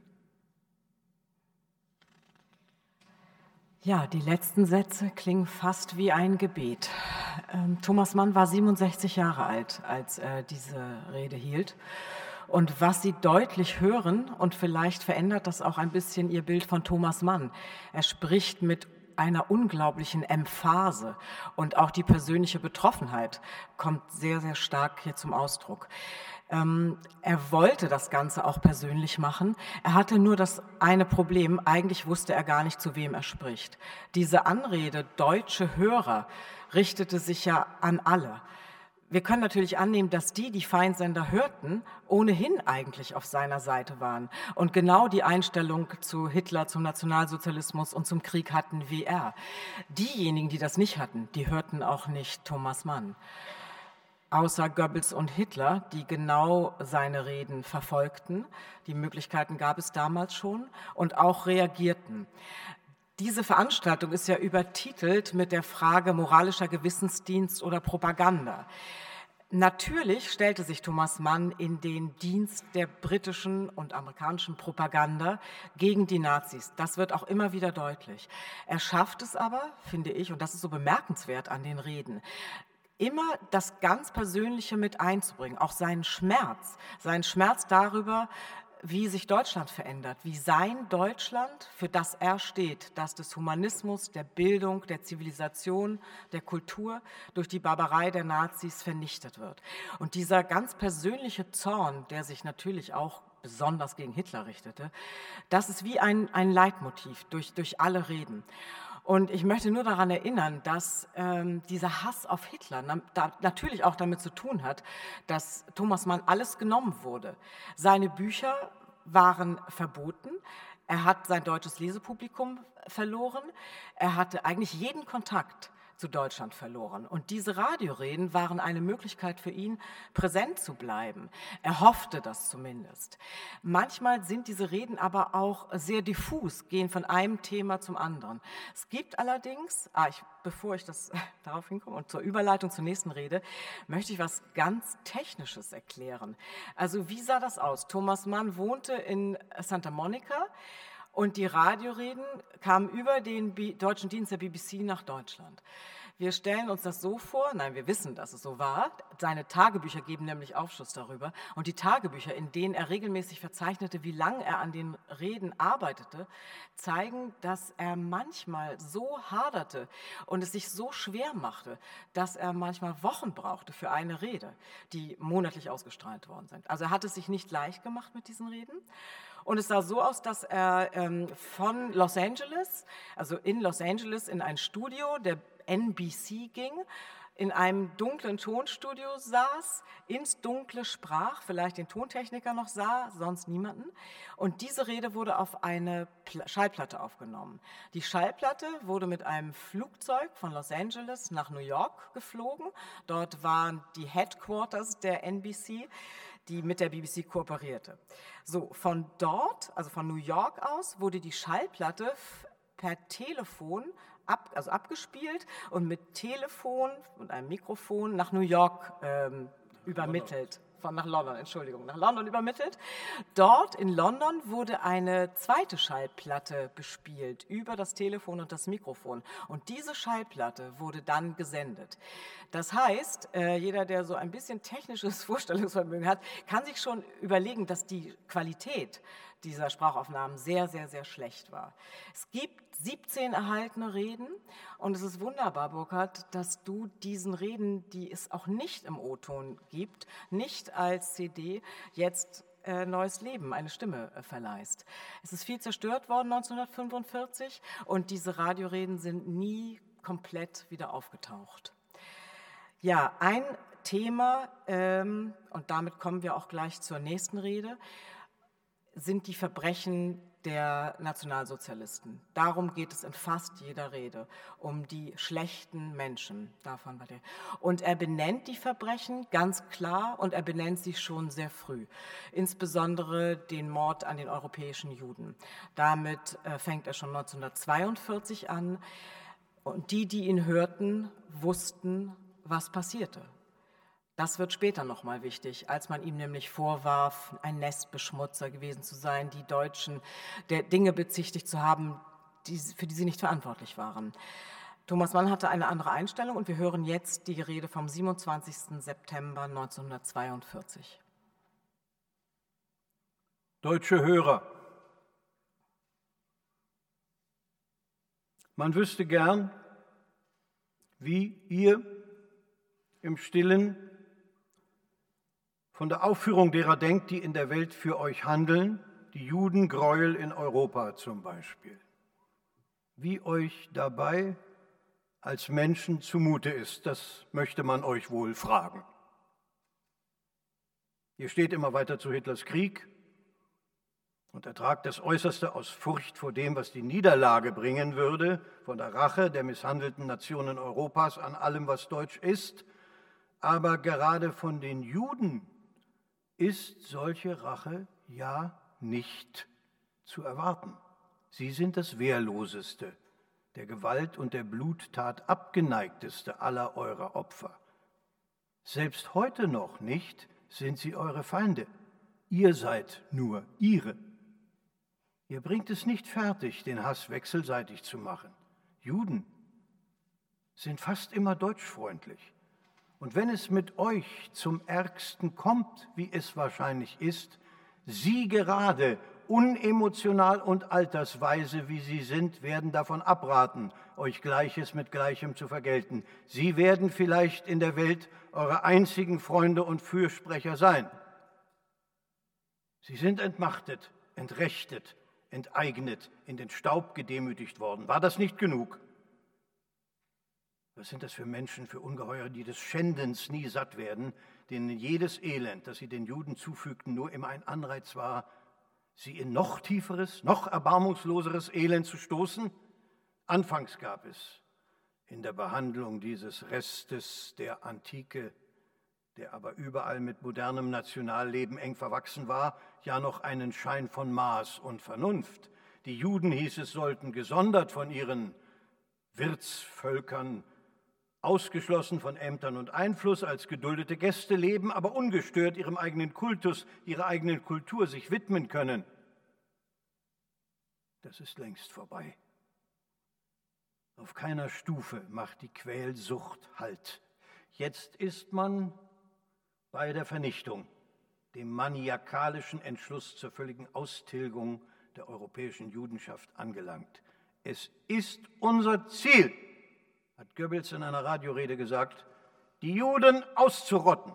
Ja, die letzten Sätze klingen fast wie ein Gebet. Ähm, Thomas Mann war siebenundsechzig Jahre alt, als er diese Rede hielt. Und was Sie deutlich hören, und vielleicht verändert das auch ein bisschen Ihr Bild von Thomas Mann, er spricht mit einer unglaublichen Emphase und auch die persönliche Betroffenheit kommt sehr, sehr stark hier zum Ausdruck. Ähm, er wollte das Ganze auch persönlich machen. Er hatte nur das eine Problem, eigentlich wusste er gar nicht, zu wem er spricht. Diese Anrede, deutsche Hörer, richtete sich ja an alle. Wir können natürlich annehmen, dass die, die Feindsender hörten, ohnehin eigentlich auf seiner Seite waren und genau die Einstellung zu Hitler, zum Nationalsozialismus und zum Krieg hatten wie er. Diejenigen, die das nicht hatten, die hörten auch nicht Thomas Mann. Außer Goebbels und Hitler, die genau seine Reden verfolgten. Die Möglichkeiten gab es damals schon und auch reagierten. Diese Veranstaltung ist ja übertitelt mit der Frage moralischer Gewissensdienst oder Propaganda. Natürlich stellte sich Thomas Mann in den Dienst der britischen und amerikanischen Propaganda gegen die Nazis. Das wird auch immer wieder deutlich. Er schafft es aber, finde ich, und das ist so bemerkenswert an den Reden, immer das ganz Persönliche mit einzubringen, auch seinen Schmerz, seinen Schmerz darüber, wie sich Deutschland verändert, wie sein Deutschland, für das er steht, das des Humanismus, der Bildung, der Zivilisation, der Kultur, durch die Barbarei der Nazis vernichtet wird. Und dieser ganz persönliche Zorn, der sich natürlich auch besonders gegen Hitler richtete, das ist wie ein, ein Leitmotiv durch, durch alle Reden. Und ich möchte nur daran erinnern, dass ähm, dieser Hass auf Hitler na, da, natürlich auch damit zu tun hat, dass Thomas Mann alles genommen wurde. Seine Bücher waren verboten. Er hat sein deutsches Lesepublikum verloren. Er hatte eigentlich jeden Kontakt zu Deutschland verloren. Und diese Radioreden waren eine Möglichkeit für ihn, präsent zu bleiben. Er hoffte das zumindest. Manchmal sind diese Reden aber auch sehr diffus, gehen von einem Thema zum anderen. Es gibt allerdings, ah, ich, bevor ich das darauf hinkomme und zur Überleitung zur nächsten Rede, möchte ich was ganz Technisches erklären. Also wie sah das aus? Thomas Mann wohnte in Santa Monica und die Radioreden kamen über den deutschen Dienst der B B C nach Deutschland. Wir stellen uns das so vor, nein, wir wissen, dass es so war. Seine Tagebücher geben nämlich Aufschluss darüber. Und die Tagebücher, in denen er regelmäßig verzeichnete, wie lange er an den Reden arbeitete, zeigen, dass er manchmal so haderte und es sich so schwer machte, dass er manchmal Wochen brauchte für eine Rede, die monatlich ausgestrahlt worden sind. Also er hat es sich nicht leicht gemacht mit diesen Reden. Und es sah so aus, dass er ähm, von Los Angeles, also in Los Angeles, in ein Studio der N B C ging, in einem dunklen Tonstudio saß, ins Dunkle sprach, vielleicht den Tontechniker noch sah, sonst niemanden. Und diese Rede wurde auf eine Schallplatte aufgenommen. Die Schallplatte wurde mit einem Flugzeug von Los Angeles nach New York geflogen. Dort waren die Headquarters der N B C, die mit der B B C kooperierte. So, von dort, also von New York aus, wurde die Schallplatte per Telefon ab, also abgespielt und mit Telefon und einem Mikrofon nach New York ähm, übermittelt. Von, nach London, Entschuldigung, nach London übermittelt. Dort in London wurde eine zweite Schallplatte bespielt über das Telefon und das Mikrofon. Und diese Schallplatte wurde dann gesendet. Das heißt, äh, jeder, der so ein bisschen technisches Vorstellungsvermögen hat, kann sich schon überlegen, dass die Qualität dieser Sprachaufnahmen sehr, sehr, sehr schlecht war. Es gibt siebzehn erhaltene Reden und es ist wunderbar, Burkhard, dass du diesen Reden, die es auch nicht im O-Ton gibt, nicht als C D jetzt äh, neues Leben, eine Stimme äh, verleihst. Es ist viel zerstört worden neunzehnhundertfünfundvierzig und diese Radioreden sind nie komplett wieder aufgetaucht. Ja, ein Thema, ähm, und damit kommen wir auch gleich zur nächsten Rede, sind die Verbrechen der Nationalsozialisten. Darum geht es in fast jeder Rede, um die schlechten Menschen. Davon war der. Und er benennt die Verbrechen ganz klar und er benennt sie schon sehr früh, insbesondere den Mord an den europäischen Juden. Damit äh, fängt er schon neunzehnhundertzweiundvierzig an und die, die ihn hörten, wussten, was passierte. Das wird später nochmal wichtig, als man ihm nämlich vorwarf, ein Nestbeschmutzer gewesen zu sein, die Deutschen der Dinge bezichtigt zu haben, die, für die sie nicht verantwortlich waren. Thomas Mann hatte eine andere Einstellung und wir hören jetzt die Rede vom siebenundzwanzigsten September neunzehnhundertzweiundvierzig. Deutsche Hörer, man wüsste gern, wie ihr im Stillen von der Aufführung derer denkt, die in der Welt für euch handeln, die Judengräuel in Europa zum Beispiel. Wie euch dabei als Menschen zumute ist, das möchte man euch wohl fragen. Ihr steht immer weiter zu Hitlers Krieg und ertragt das Äußerste aus Furcht vor dem, was die Niederlage bringen würde, von der Rache der misshandelten Nationen Europas an allem, was deutsch ist. Aber gerade von den Juden ist solche Rache ja nicht zu erwarten. Sie sind das Wehrloseste, der Gewalt und der Bluttat abgeneigteste aller eurer Opfer. Selbst heute noch nicht sind sie eure Feinde. Ihr seid nur ihre. Ihr bringt es nicht fertig, den Hass wechselseitig zu machen. Juden sind fast immer deutschfreundlich. Und wenn es mit euch zum Ärgsten kommt, wie es wahrscheinlich ist, sie gerade, unemotional und altersweise, wie sie sind, werden davon abraten, euch Gleiches mit Gleichem zu vergelten. Sie werden vielleicht in der Welt eure einzigen Freunde und Fürsprecher sein. Sie sind entmachtet, entrechtet, enteignet, in den Staub gedemütigt worden. War das nicht genug? Was sind das für Menschen, für Ungeheuer, die des Schändens nie satt werden, denen jedes Elend, das sie den Juden zufügten, nur immer ein Anreiz war, sie in noch tieferes, noch erbarmungsloseres Elend zu stoßen? Anfangs gab es in der Behandlung dieses Restes der Antike, der aber überall mit modernem Nationalleben eng verwachsen war, ja noch einen Schein von Maß und Vernunft. Die Juden, hieß es, sollten gesondert von ihren Wirtsvölkern, ausgeschlossen von Ämtern und Einfluss, als geduldete Gäste leben, aber ungestört ihrem eigenen Kultus, ihrer eigenen Kultur sich widmen können. Das ist längst vorbei. Auf keiner Stufe macht die Quälsucht Halt. Jetzt ist man bei der Vernichtung, dem maniakalischen Entschluss zur völligen Austilgung der europäischen Judenschaft angelangt. Es ist unser Ziel, hat Goebbels in einer Radiorede gesagt, die Juden auszurotten.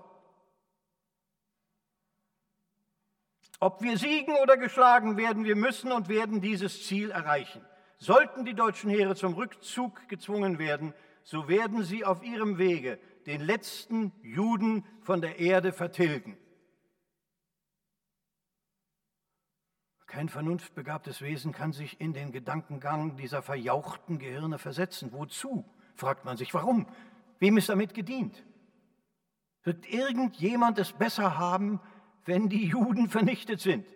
Ob wir siegen oder geschlagen werden, wir müssen und werden dieses Ziel erreichen. Sollten die deutschen Heere zum Rückzug gezwungen werden, so werden sie auf ihrem Wege den letzten Juden von der Erde vertilgen. Kein vernunftbegabtes Wesen kann sich in den Gedankengang dieser verjauchten Gehirne versetzen. Wozu? Fragt man sich. Warum? Wem ist damit gedient? Wird irgendjemand es besser haben, wenn die Juden vernichtet sind?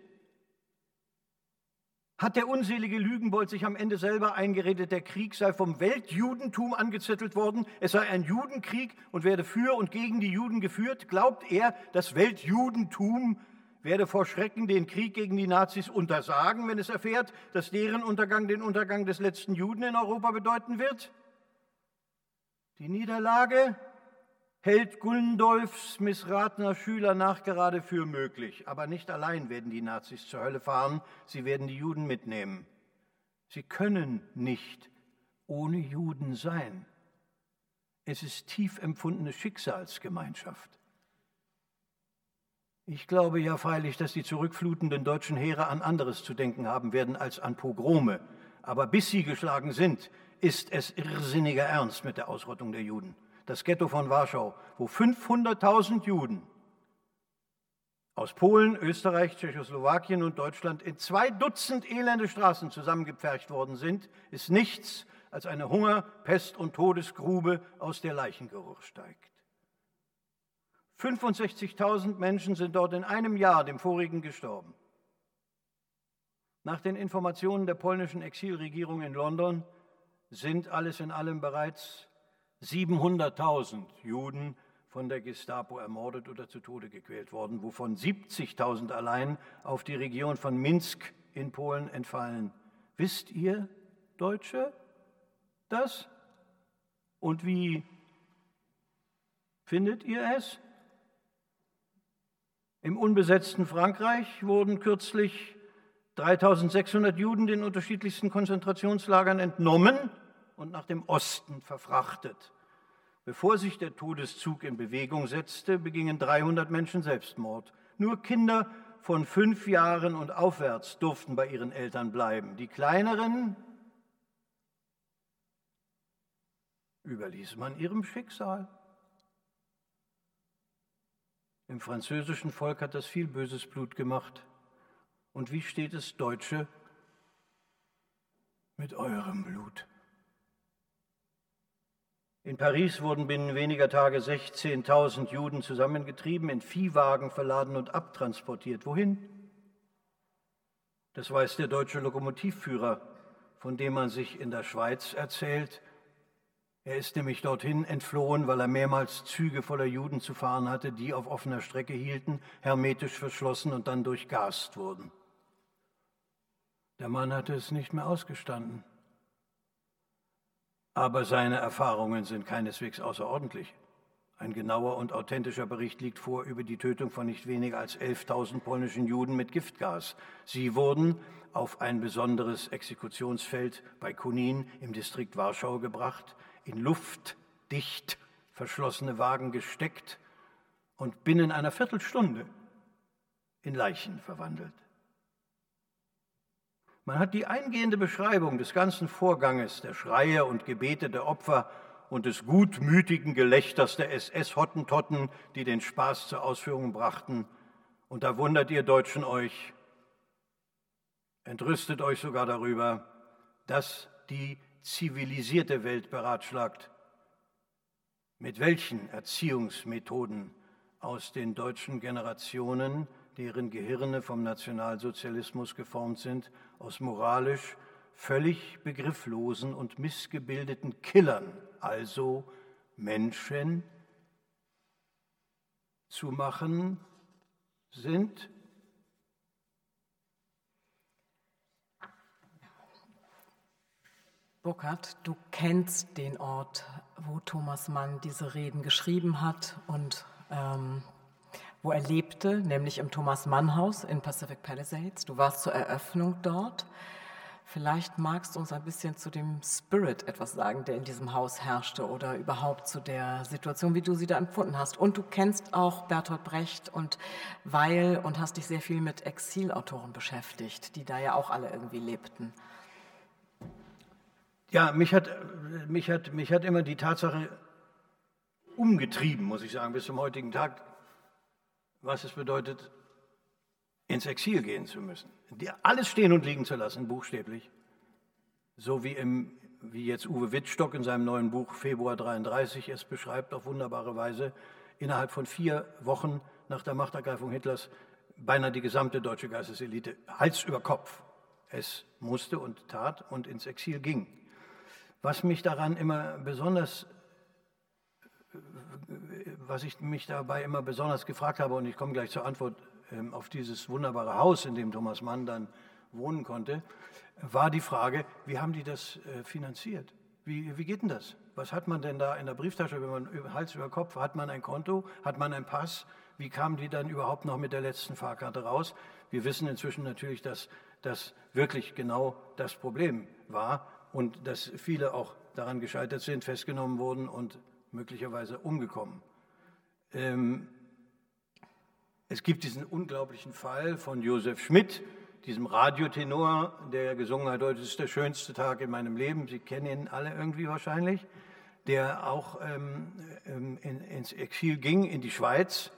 Hat der unselige Lügenbold sich am Ende selber eingeredet, der Krieg sei vom Weltjudentum angezettelt worden, es sei ein Judenkrieg und werde für und gegen die Juden geführt? Glaubt er, das Weltjudentum werde vor Schrecken den Krieg gegen die Nazis untersagen, wenn es erfährt, dass deren Untergang den Untergang des letzten Juden in Europa bedeuten wird? Die Niederlage hält Gundolfs missratener Schüler nachgerade für möglich. Aber nicht allein werden die Nazis zur Hölle fahren, sie werden die Juden mitnehmen. Sie können nicht ohne Juden sein. Es ist tief empfundene Schicksalsgemeinschaft. Ich glaube ja freilich, dass die zurückflutenden deutschen Heere an anderes zu denken haben werden als an Pogrome. Aber bis sie geschlagen sind, ist es irrsinniger Ernst mit der Ausrottung der Juden. Das Ghetto von Warschau, wo fünfhunderttausend Juden aus Polen, Österreich, Tschechoslowakien und Deutschland in zwei Dutzend elende Straßen zusammengepfercht worden sind, ist nichts als eine Hunger-, Pest- und Todesgrube, aus der Leichengeruch steigt. fünfundsechzigtausend Menschen sind dort in einem Jahr, dem vorigen, gestorben. Nach den Informationen der polnischen Exilregierung in London sind alles in allem bereits siebenhunderttausend Juden von der Gestapo ermordet oder zu Tode gequält worden, wovon siebzigtausend allein auf die Region von Minsk in Polen entfallen. Wisst ihr, Deutsche, das? Und wie findet ihr es? Im unbesetzten Frankreich wurden kürzlich dreitausendsechshundert Juden den unterschiedlichsten Konzentrationslagern entnommen und nach dem Osten verfrachtet. Bevor sich der Todeszug in Bewegung setzte, begingen dreihundert Menschen Selbstmord. Nur Kinder von fünf Jahren und aufwärts durften bei ihren Eltern bleiben. Die kleineren überließ man ihrem Schicksal. Im französischen Volk hat das viel böses Blut gemacht. Und wie steht es, Deutsche, mit eurem Blut? In Paris wurden binnen weniger Tage sechzehntausend Juden zusammengetrieben, in Viehwagen verladen und abtransportiert. Wohin? Das weiß der deutsche Lokomotivführer, von dem man sich in der Schweiz erzählt. Er ist nämlich dorthin entflohen, weil er mehrmals Züge voller Juden zu fahren hatte, die auf offener Strecke hielten, hermetisch verschlossen und dann durchgast wurden. Der Mann hatte es nicht mehr ausgestanden. Aber seine Erfahrungen sind keineswegs außerordentlich. Ein genauer und authentischer Bericht liegt vor über die Tötung von nicht weniger als elftausend polnischen Juden mit Giftgas. Sie wurden auf ein besonderes Exekutionsfeld bei Konin im Distrikt Warschau gebracht, in luftdicht verschlossene Wagen gesteckt und binnen einer Viertelstunde in Leichen verwandelt. Man hat die eingehende Beschreibung des ganzen Vorganges, der Schreie und Gebete der Opfer und des gutmütigen Gelächters der S S-Hottentotten, die den Spaß zur Ausführung brachten. Und da wundert ihr Deutschen euch, entrüstet euch sogar darüber, dass die zivilisierte Welt beratschlagt, mit welchen Erziehungsmethoden aus den deutschen Generationen, deren Gehirne vom Nationalsozialismus geformt sind, aus moralisch völlig begrifflosen und missgebildeten Killern, also Menschen, zu machen sind. Burkhard, du kennst den Ort, wo Thomas Mann diese Reden geschrieben hat und ähm, wo er lebte, nämlich im Thomas-Mann-Haus in Pacific Palisades. Du warst zur Eröffnung dort. Vielleicht magst du uns ein bisschen zu dem Spirit etwas sagen, der in diesem Haus herrschte oder überhaupt zu der Situation, wie du sie da empfunden hast. Und du kennst auch Bertolt Brecht und Weil und hast dich sehr viel mit Exilautoren beschäftigt, die da ja auch alle irgendwie lebten. Ja, mich hat, mich hat, mich hat immer die Tatsache umgetrieben, muss ich sagen, bis zum heutigen Tag, was es bedeutet, ins Exil gehen zu müssen. Alles stehen und liegen zu lassen, buchstäblich. So wie, im, wie jetzt Uwe Wittstock in seinem neuen Buch Februar dreiunddreißig es beschreibt, auf wunderbare Weise, innerhalb von vier Wochen nach der Machtergreifung Hitlers beinahe die gesamte deutsche Geisteselite Hals über Kopf es musste und tat und ins Exil ging. Was mich daran immer besonders, was ich mich dabei immer besonders gefragt habe, und ich komme gleich zur Antwort ähm, auf dieses wunderbare Haus, in dem Thomas Mann dann wohnen konnte, war die Frage, wie haben die das äh, finanziert? Wie, wie geht denn das? Was hat man denn da in der Brieftasche, wenn man über, Hals über Kopf, hat man ein Konto, hat man einen Pass? Wie kamen die dann überhaupt noch mit der letzten Fahrkarte raus? Wir wissen inzwischen natürlich, dass das wirklich genau das Problem war und dass viele auch daran gescheitert sind, festgenommen wurden und möglicherweise umgekommen. Ähm, es gibt diesen unglaublichen Fall von Josef Schmidt, diesem Radiotenor, der gesungen hat, heute ist der schönste Tag in meinem Leben. Sie kennen ihn alle irgendwie wahrscheinlich, der auch ähm, in, ins Exil ging, in die Schweiz,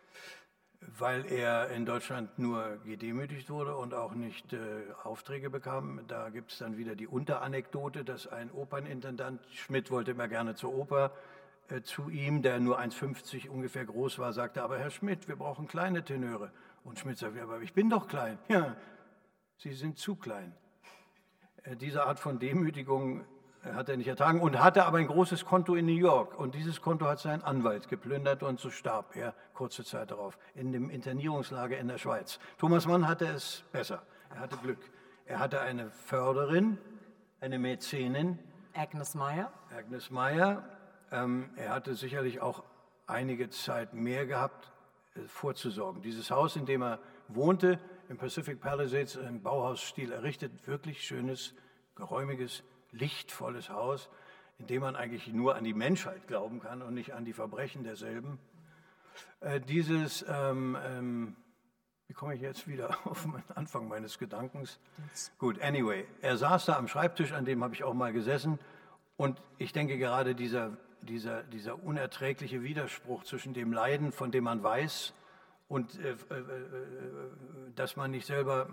weil er in Deutschland nur gedemütigt wurde und auch nicht äh, Aufträge bekam. Da gibt es dann wieder die Unteranekdote, dass ein Opernintendant, Schmidt wollte immer gerne zur Oper, äh, zu ihm, der nur eins fünfzig ungefähr groß war, sagte, aber Herr Schmidt, wir brauchen kleine Tenöre. Und Schmidt sagte, aber ich bin doch klein. Ja, Sie sind zu klein. Äh, diese Art von Demütigung hat er nicht ertragen und hatte aber ein großes Konto in New York. Und dieses Konto hat sein Anwalt geplündert und so starb er kurze Zeit darauf in dem Internierungslager in der Schweiz. Thomas Mann hatte es besser. Er hatte Glück. Er hatte eine Förderin, eine Mäzenin. Agnes Meyer. Agnes Meyer. Ähm, er hatte sicherlich auch einige Zeit mehr gehabt, äh, vorzusorgen. Dieses Haus, in dem er wohnte, im Pacific Palisades, im Bauhausstil errichtet, wirklich schönes, geräumiges, lichtvolles Haus, in dem man eigentlich nur an die Menschheit glauben kann und nicht an die Verbrechen derselben. Äh, dieses, ähm, ähm, wie komme ich jetzt wieder auf den Anfang meines Gedankens? Gut, anyway, er saß da am Schreibtisch, an dem habe ich auch mal gesessen und ich denke gerade dieser, dieser, dieser unerträgliche Widerspruch zwischen dem Leiden, von dem man weiß, und äh, äh, dass man nicht selber,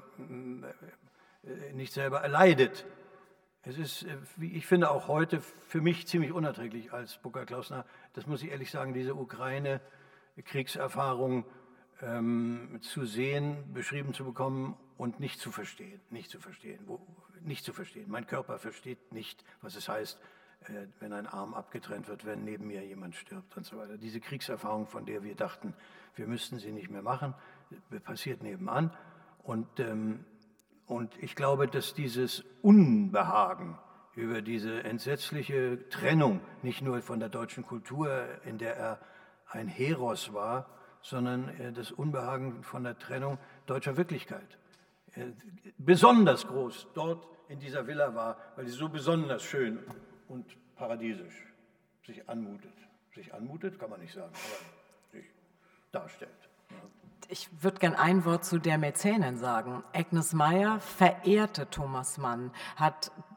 äh, nicht selber erleidet. Es ist, wie ich finde, auch heute für mich ziemlich unerträglich als Burkhard Klausner, das muss ich ehrlich sagen, diese Ukraine-Kriegserfahrung ähm, zu sehen, beschrieben zu bekommen und nicht zu verstehen, nicht zu verstehen, wo, nicht zu verstehen. Mein Körper versteht nicht, was es heißt, äh, wenn ein Arm abgetrennt wird, wenn neben mir jemand stirbt und so weiter. Diese Kriegserfahrung, von der wir dachten, wir müssten sie nicht mehr machen, passiert nebenan und ähm, Und ich glaube, dass dieses Unbehagen über diese entsetzliche Trennung, nicht nur von der deutschen Kultur, in der er ein Heros war, sondern das Unbehagen von der Trennung deutscher Wirklichkeit, besonders groß dort in dieser Villa war, weil sie so besonders schön und paradiesisch sich anmutet. Sich anmutet, kann man nicht sagen, aber sich darstellt. Ich würde gern ein Wort zu der Mäzenin sagen. Agnes Meyer verehrte Thomas Mann, hat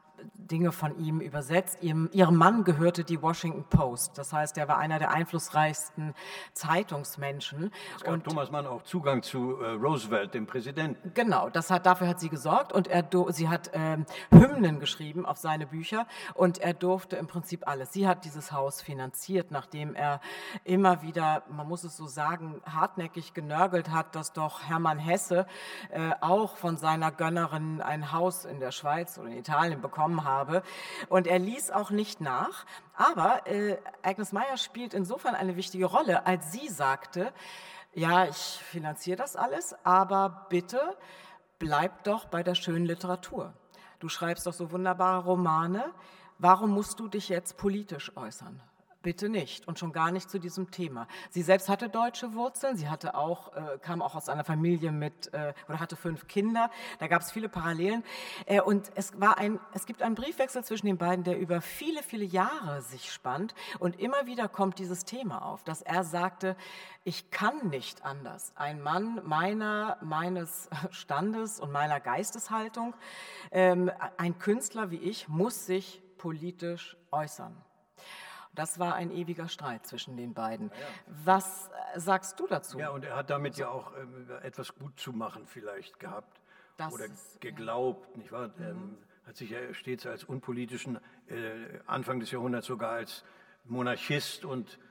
Dinge von ihm übersetzt. Ihrem, ihrem Mann gehörte die Washington Post. Das heißt, er war einer der einflussreichsten Zeitungsmenschen. Es gab und Thomas Mann auch Zugang zu äh, Roosevelt, dem Präsidenten. Genau, das hat, dafür hat sie gesorgt und er, sie hat ähm, Hymnen geschrieben auf seine Bücher und er durfte im Prinzip alles. Sie hat dieses Haus finanziert, nachdem er immer wieder, man muss es so sagen, hartnäckig genörgelt hat, dass doch Hermann Hesse äh, auch von seiner Gönnerin ein Haus in der Schweiz oder in Italien bekommen habe. Und er ließ auch nicht nach. Aber äh, Agnes Meyer spielt insofern eine wichtige Rolle, als sie sagte, ja, ich finanziere das alles, aber bitte bleib doch bei der schönen Literatur. Du schreibst doch so wunderbare Romane. Warum musst du dich jetzt politisch äußern? Bitte nicht und schon gar nicht zu diesem Thema. Sie selbst hatte deutsche Wurzeln, sie hatte auch, äh, kam auch aus einer Familie mit, äh, oder hatte fünf Kinder, da gab es viele Parallelen äh, und es, war ein, es gibt einen Briefwechsel zwischen den beiden, der über viele, viele Jahre sich spannt und immer wieder kommt dieses Thema auf, dass er sagte, ich kann nicht anders. Ein Mann meiner, meines Standes und meiner Geisteshaltung, ähm, ein Künstler wie ich, muss sich politisch äußern. Das war ein ewiger Streit zwischen den beiden. Ja, ja. Was sagst du dazu? Ja, und er hat damit ja auch ähm, etwas gut zu machen vielleicht gehabt das oder ist, geglaubt, ja. nicht wahr? Mhm. Ähm, hat sich ja stets als unpolitischen, äh, Anfang des Jahrhunderts sogar als Monarchist und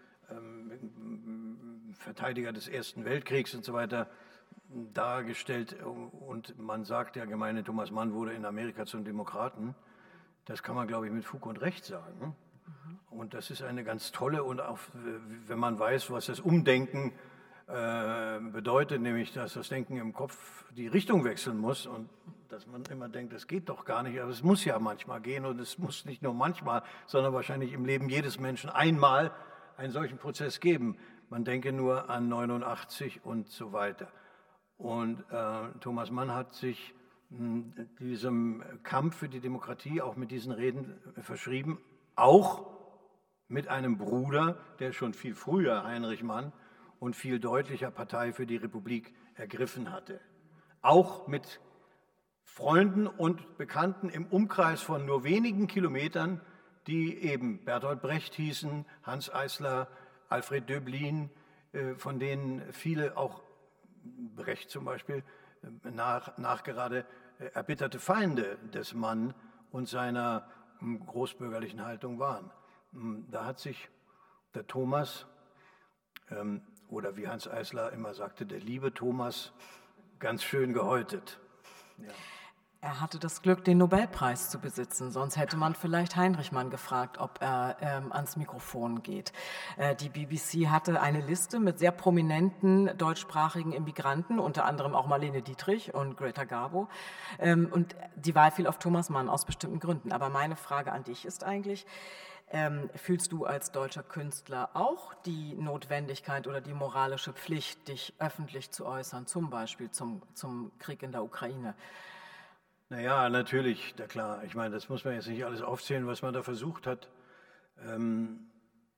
ähm, Verteidiger des Ersten Weltkriegs und so weiter dargestellt. Und man sagt ja, gemeine Thomas Mann wurde in Amerika zum Demokraten. Das kann man, glaube ich, mit Fug und Recht sagen. Und das ist eine ganz tolle und auch, wenn man weiß, was das Umdenken äh, bedeutet, nämlich, dass das Denken im Kopf die Richtung wechseln muss und dass man immer denkt, das geht doch gar nicht, aber es muss ja manchmal gehen und es muss nicht nur manchmal, sondern wahrscheinlich im Leben jedes Menschen einmal einen solchen Prozess geben. Man denke nur an neunundachtzig und so weiter. Und äh, Thomas Mann hat sich mh, diesem Kampf für die Demokratie auch mit diesen Reden verschrieben, auch mit einem Bruder, der schon viel früher, Heinrich Mann, und viel deutlicher Partei für die Republik ergriffen hatte. Auch mit Freunden und Bekannten im Umkreis von nur wenigen Kilometern, die eben Bertolt Brecht hießen, Hanns Eisler, Alfred Döblin, von denen viele auch, Brecht zum Beispiel, nach, nachgerade erbitterte Feinde des Mann und seiner großbürgerlichen Haltung waren. Da hat sich der Thomas, ähm, oder wie Hanns Eisler immer sagte, der liebe Thomas, ganz schön gehäutet. Ja. Er hatte das Glück, den Nobelpreis zu besitzen, sonst hätte man vielleicht Heinrich Mann gefragt, ob er ähm, ans Mikrofon geht. Äh, die B B C hatte eine Liste mit sehr prominenten deutschsprachigen Immigranten, unter anderem auch Marlene Dietrich und Greta Garbo. Ähm, und die Wahl fiel auf Thomas Mann aus bestimmten Gründen. Aber meine Frage an dich ist eigentlich, Ähm, fühlst du als deutscher Künstler auch die Notwendigkeit oder die moralische Pflicht, dich öffentlich zu äußern, zum Beispiel zum, zum Krieg in der Ukraine? Naja, natürlich, na klar. Ich meine, das muss man jetzt nicht alles aufzählen, was man da versucht hat. Ähm,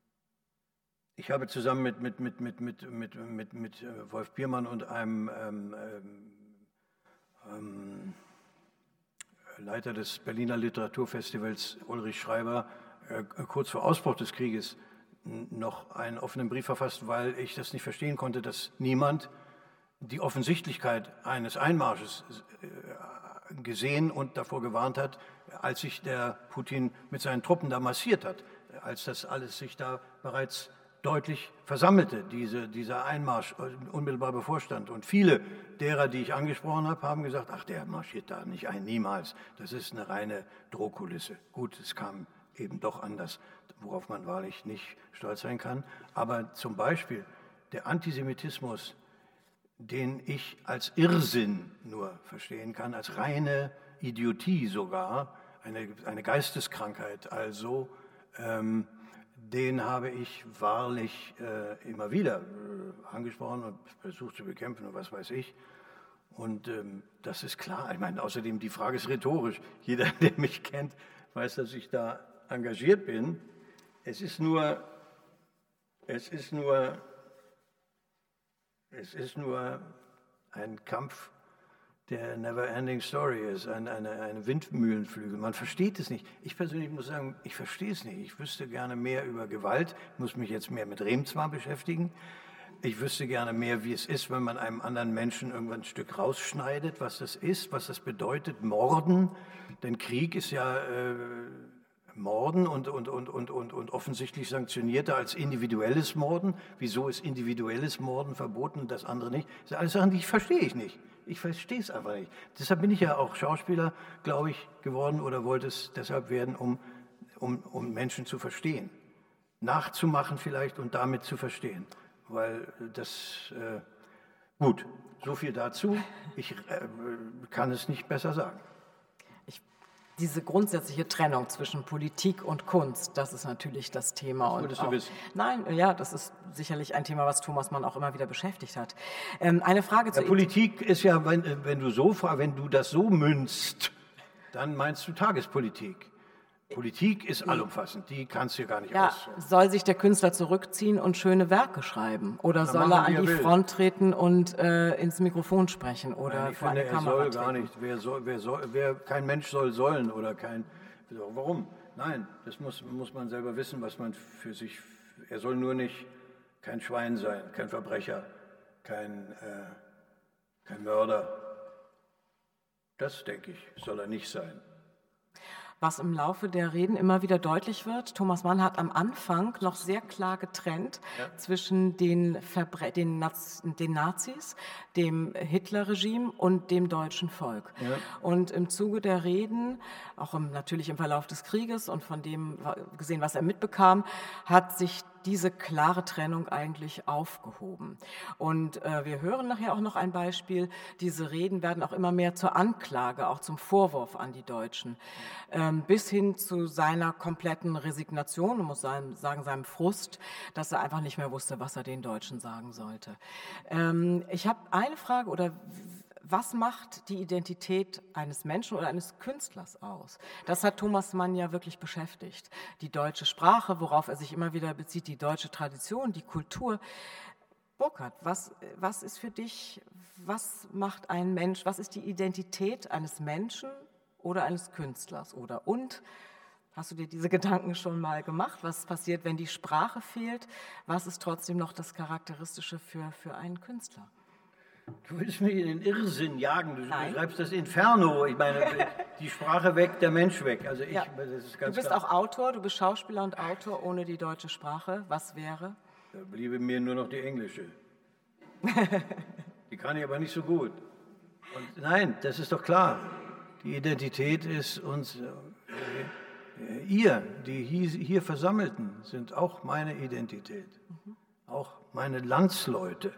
ich habe zusammen mit, mit, mit, mit, mit, mit, mit, mit Wolf Biermann und einem ähm, ähm, Leiter des Berliner Literaturfestivals, Ulrich Schreiber, kurz vor Ausbruch des Krieges noch einen offenen Brief verfasst, weil ich das nicht verstehen konnte, dass niemand die Offensichtlichkeit eines Einmarsches gesehen und davor gewarnt hat, als sich der Putin mit seinen Truppen da massiert hat, als das alles sich da bereits deutlich versammelte, diese, dieser Einmarsch unmittelbar bevorstand. Und viele derer, die ich angesprochen habe, haben gesagt, ach, der marschiert da nicht ein, niemals. Das ist eine reine Drohkulisse. Gut, es kam eben doch anders, worauf man wahrlich nicht stolz sein kann. Aber zum Beispiel der Antisemitismus, den ich als Irrsinn nur verstehen kann, als reine Idiotie sogar, eine, eine Geisteskrankheit also, ähm, den habe ich wahrlich äh, immer wieder äh, angesprochen und versucht zu bekämpfen und was weiß ich. Und ähm, das ist klar. Ich meine, außerdem die Frage ist rhetorisch. Jeder, der mich kennt, weiß, dass ich da engagiert bin. Es ist nur, es ist nur, es ist nur ein Kampf, der Never-Ending Story ist, ein, eine, eine Windmühlenflügel. Man versteht es nicht. Ich persönlich muss sagen, ich verstehe es nicht. Ich wüsste gerne mehr über Gewalt, ich muss mich jetzt mehr mit Remzma beschäftigen. Ich wüsste gerne mehr, wie es ist, wenn man einem anderen Menschen irgendwann ein Stück rausschneidet, was das ist, was das bedeutet, Morden. Denn Krieg ist ja äh, Morden und, und, und, und, und, und offensichtlich sanktionierter als individuelles Morden. Wieso ist individuelles Morden verboten und das andere nicht? Das sind alles Sachen, die ich verstehe ich nicht. Ich verstehe es einfach nicht. Deshalb bin ich ja auch Schauspieler, glaube ich, geworden oder wollte es deshalb werden, um, um, um Menschen zu verstehen. Nachzumachen vielleicht und damit zu verstehen. Weil das, äh, gut, so viel dazu. Ich äh, kann es nicht besser sagen. Ich, diese grundsätzliche Trennung zwischen Politik und Kunst, das ist natürlich das Thema. Das würdest du wissen. Nein, ja, das ist sicherlich ein Thema, was Thomas Mann auch immer wieder beschäftigt hat. Ähm, eine Frage zur ja, Politik ist ja, wenn, wenn, du so, wenn du das so münzt, dann meinst du Tagespolitik. Politik ist allumfassend, die kannst du gar nicht ja, aus. Soll sich der Künstler zurückziehen und schöne Werke schreiben? Oder Na, soll er an die will. Front treten und äh, ins Mikrofon sprechen oder Nein, ich vor finde, eine er Kamera soll treten? gar nicht. Wer soll, wer soll, wer, kein Mensch soll sollen oder kein. Warum? Nein, das muss, muss man selber wissen, was man für sich. Er soll nur nicht kein Schwein sein, kein Verbrecher, kein, äh, kein Mörder. Das, denke ich, soll er nicht sein. Was im Laufe der Reden immer wieder deutlich wird, Thomas Mann hat am Anfang noch sehr klar getrennt ja. zwischen den, Verbre- den, Naz- den Nazis, dem Hitlerregime und dem deutschen Volk. Ja. Und im Zuge der Reden, auch im, natürlich im Verlauf des Krieges und von dem gesehen, was er mitbekam, hat sich diese klare Trennung eigentlich aufgehoben. Und äh, wir hören nachher auch noch ein Beispiel. Diese Reden werden auch immer mehr zur Anklage, auch zum Vorwurf an die Deutschen, ähm, bis hin zu seiner kompletten Resignation, man muss sagen, sagen, seinem Frust, dass er einfach nicht mehr wusste, was er den Deutschen sagen sollte. Ähm, ich habe eine Frage, oder was macht die Identität eines Menschen oder eines Künstlers aus? Das hat Thomas Mann ja wirklich beschäftigt. Die deutsche Sprache, worauf er sich immer wieder bezieht, die deutsche Tradition, die Kultur. Burkhard, was, was ist für dich, was macht ein Mensch, was ist die Identität eines Menschen oder eines Künstlers? Oder und, hast du dir diese Gedanken schon mal gemacht? Was passiert, wenn die Sprache fehlt? Was ist trotzdem noch das Charakteristische für, für einen Künstler? Du willst mich in den Irrsinn jagen, du Nein. beschreibst das Inferno. Ich meine, die Sprache weg, der Mensch weg. Also ich, ja. das ist ganz du bist klar. auch Autor, du bist Schauspieler und Autor ohne die deutsche Sprache. Was wäre? Da bliebe mir nur noch die englische. Die kann ich aber nicht so gut. Und nein, das ist doch klar. Die Identität ist uns, äh, ihr, die hier, hier Versammelten, sind auch meine Identität. Mhm. Auch meine Landsleute.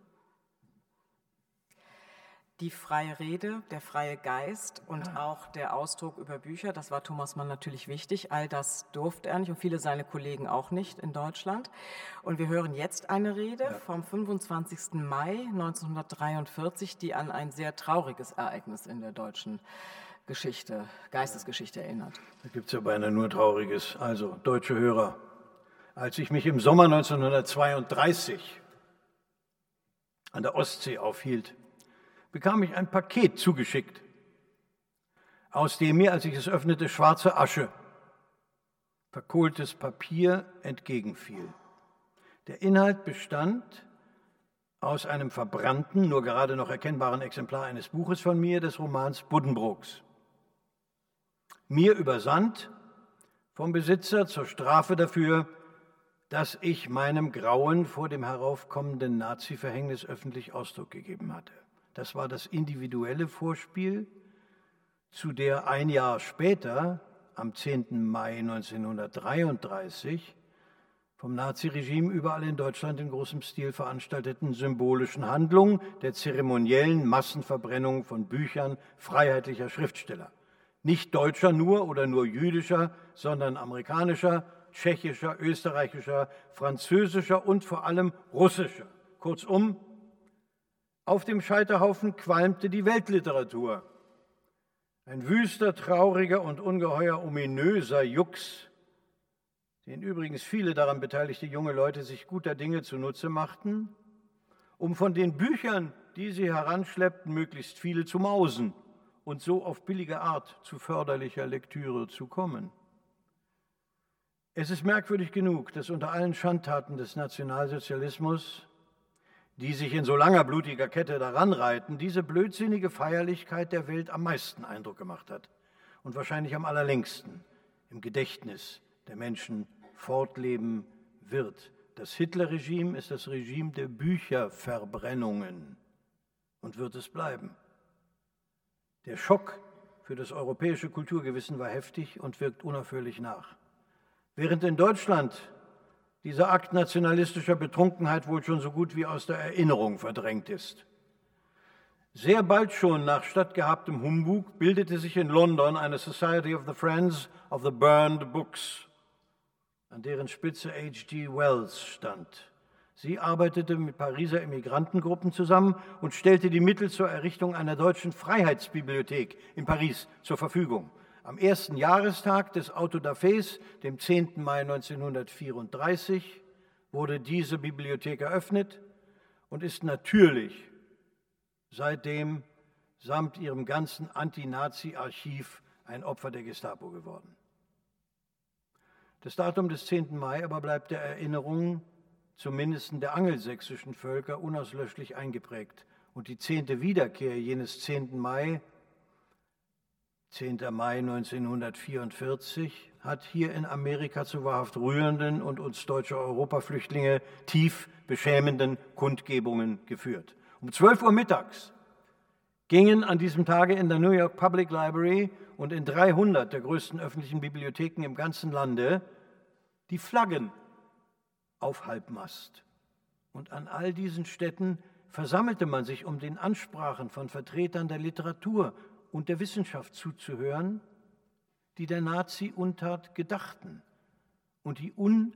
Die freie Rede, der freie Geist und ja. auch der Ausdruck über Bücher, das war Thomas Mann natürlich wichtig. All das durfte er nicht und viele seiner Kollegen auch nicht in Deutschland. Und wir hören jetzt eine Rede ja. vom fünfundzwanzigsten Mai neunzehnhundertdreiundvierzig, die an ein sehr trauriges Ereignis in der deutschen Geschichte, Geistesgeschichte erinnert. Da gibt es ja beinahe nur Trauriges. Also, deutsche Hörer, als ich mich im Sommer neunzehnhundertzweiunddreißig an der Ostsee aufhielt, bekam ich ein Paket zugeschickt, aus dem mir, als ich es öffnete, schwarze Asche, verkohltes Papier entgegenfiel. Der Inhalt bestand aus einem verbrannten, nur gerade noch erkennbaren Exemplar eines Buches von mir, des Romans Buddenbrooks. Mir übersandt vom Besitzer zur Strafe dafür, dass ich meinem Grauen vor dem heraufkommenden Nazi-Verhängnis öffentlich Ausdruck gegeben hatte. Das war das individuelle Vorspiel, zu der ein Jahr später, am zehnten Mai neunzehnhundertdreiunddreißig, vom Naziregime überall in Deutschland in großem Stil veranstalteten symbolischen Handlung der zeremoniellen Massenverbrennung von Büchern freiheitlicher Schriftsteller. Nicht deutscher nur oder nur jüdischer, sondern amerikanischer, tschechischer, österreichischer, französischer und vor allem russischer. Kurzum, auf dem Scheiterhaufen qualmte die Weltliteratur. Ein wüster, trauriger und ungeheuer ominöser Jux, den übrigens viele daran beteiligte junge Leute sich guter Dinge zunutze machten, um von den Büchern, die sie heranschleppten, möglichst viele zu mausen und so auf billige Art zu förderlicher Lektüre zu kommen. Es ist merkwürdig genug, dass unter allen Schandtaten des Nationalsozialismus, die sich in so langer blutiger Kette daran reiten, diese blödsinnige Feierlichkeit der Welt am meisten Eindruck gemacht hat und wahrscheinlich am allerlängsten im Gedächtnis der Menschen fortleben wird. Das Hitler-Regime ist das Regime der Bücherverbrennungen und wird es bleiben. Der Schock für das europäische Kulturgewissen war heftig und wirkt unaufhörlich nach. Während in Deutschland dieser Akt nationalistischer Betrunkenheit wohl schon so gut wie aus der Erinnerung verdrängt ist. Sehr bald schon nach stattgehabtem Humbug bildete sich in London eine Society of the Friends of the Burned Books, an deren Spitze H G Wells stand. Sie arbeitete mit Pariser Emmigrantengruppen zusammen und stellte die Mittel zur Errichtung einer deutschen Freiheitsbibliothek in Paris zur Verfügung. Am ersten Jahrestag des Autodafés, dem zehnten Mai neunzehnhundertvierunddreißig, wurde diese Bibliothek eröffnet und ist natürlich seitdem samt ihrem ganzen Anti-Nazi-Archiv ein Opfer der Gestapo geworden. Das Datum des zehnten Mai aber bleibt der Erinnerung zumindest der angelsächsischen Völker unauslöschlich eingeprägt. Und die zehnte Wiederkehr jenes zehnten Mai, zehnten Mai neunzehnhundertvierundvierzig, hat hier in Amerika zu wahrhaft rührenden und uns deutsche Europaflüchtlinge tief beschämenden Kundgebungen geführt. Um zwölf Uhr mittags gingen an diesem Tage in der New York Public Library und in dreihundert der größten öffentlichen Bibliotheken im ganzen Lande die Flaggen auf Halbmast. Und an all diesen Städten versammelte man sich, um den Ansprachen von Vertretern der Literatur und der Wissenschaft zuzuhören, die der Nazi-Untat gedachten und die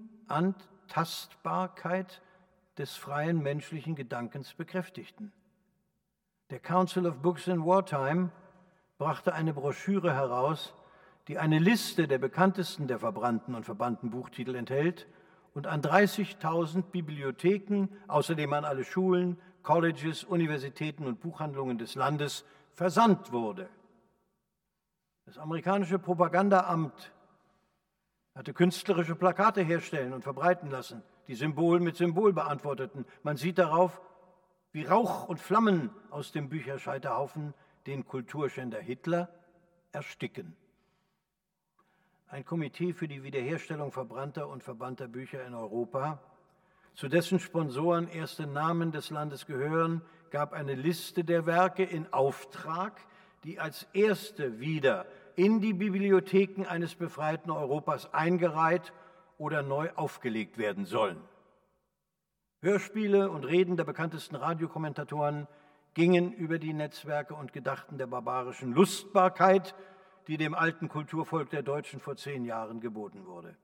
Unantastbarkeit des freien menschlichen Gedankens bekräftigten. Der Council of Books in Wartime brachte eine Broschüre heraus, die eine Liste der bekanntesten der verbrannten und verbannten Buchtitel enthält und an dreißigtausend Bibliotheken, außerdem an alle Schulen, Colleges, Universitäten und Buchhandlungen des Landes versandt wurde. Das amerikanische Propagandaamt hatte künstlerische Plakate herstellen und verbreiten lassen, die Symbol mit Symbol beantworteten. Man sieht darauf, wie Rauch und Flammen aus dem Bücherscheiterhaufen den Kulturschänder Hitler ersticken. Ein Komitee für die Wiederherstellung verbrannter und verbannter Bücher in Europa, zu dessen Sponsoren erste Namen des Landes gehören, gab eine Liste der Werke in Auftrag, die als erste wieder in die Bibliotheken eines befreiten Europas eingereiht oder neu aufgelegt werden sollen. Hörspiele und Reden der bekanntesten Radiokommentatoren gingen über die Netzwerke und gedachten der barbarischen Lustbarkeit, die dem alten Kulturvolk der Deutschen vor zehn Jahren geboten wurde.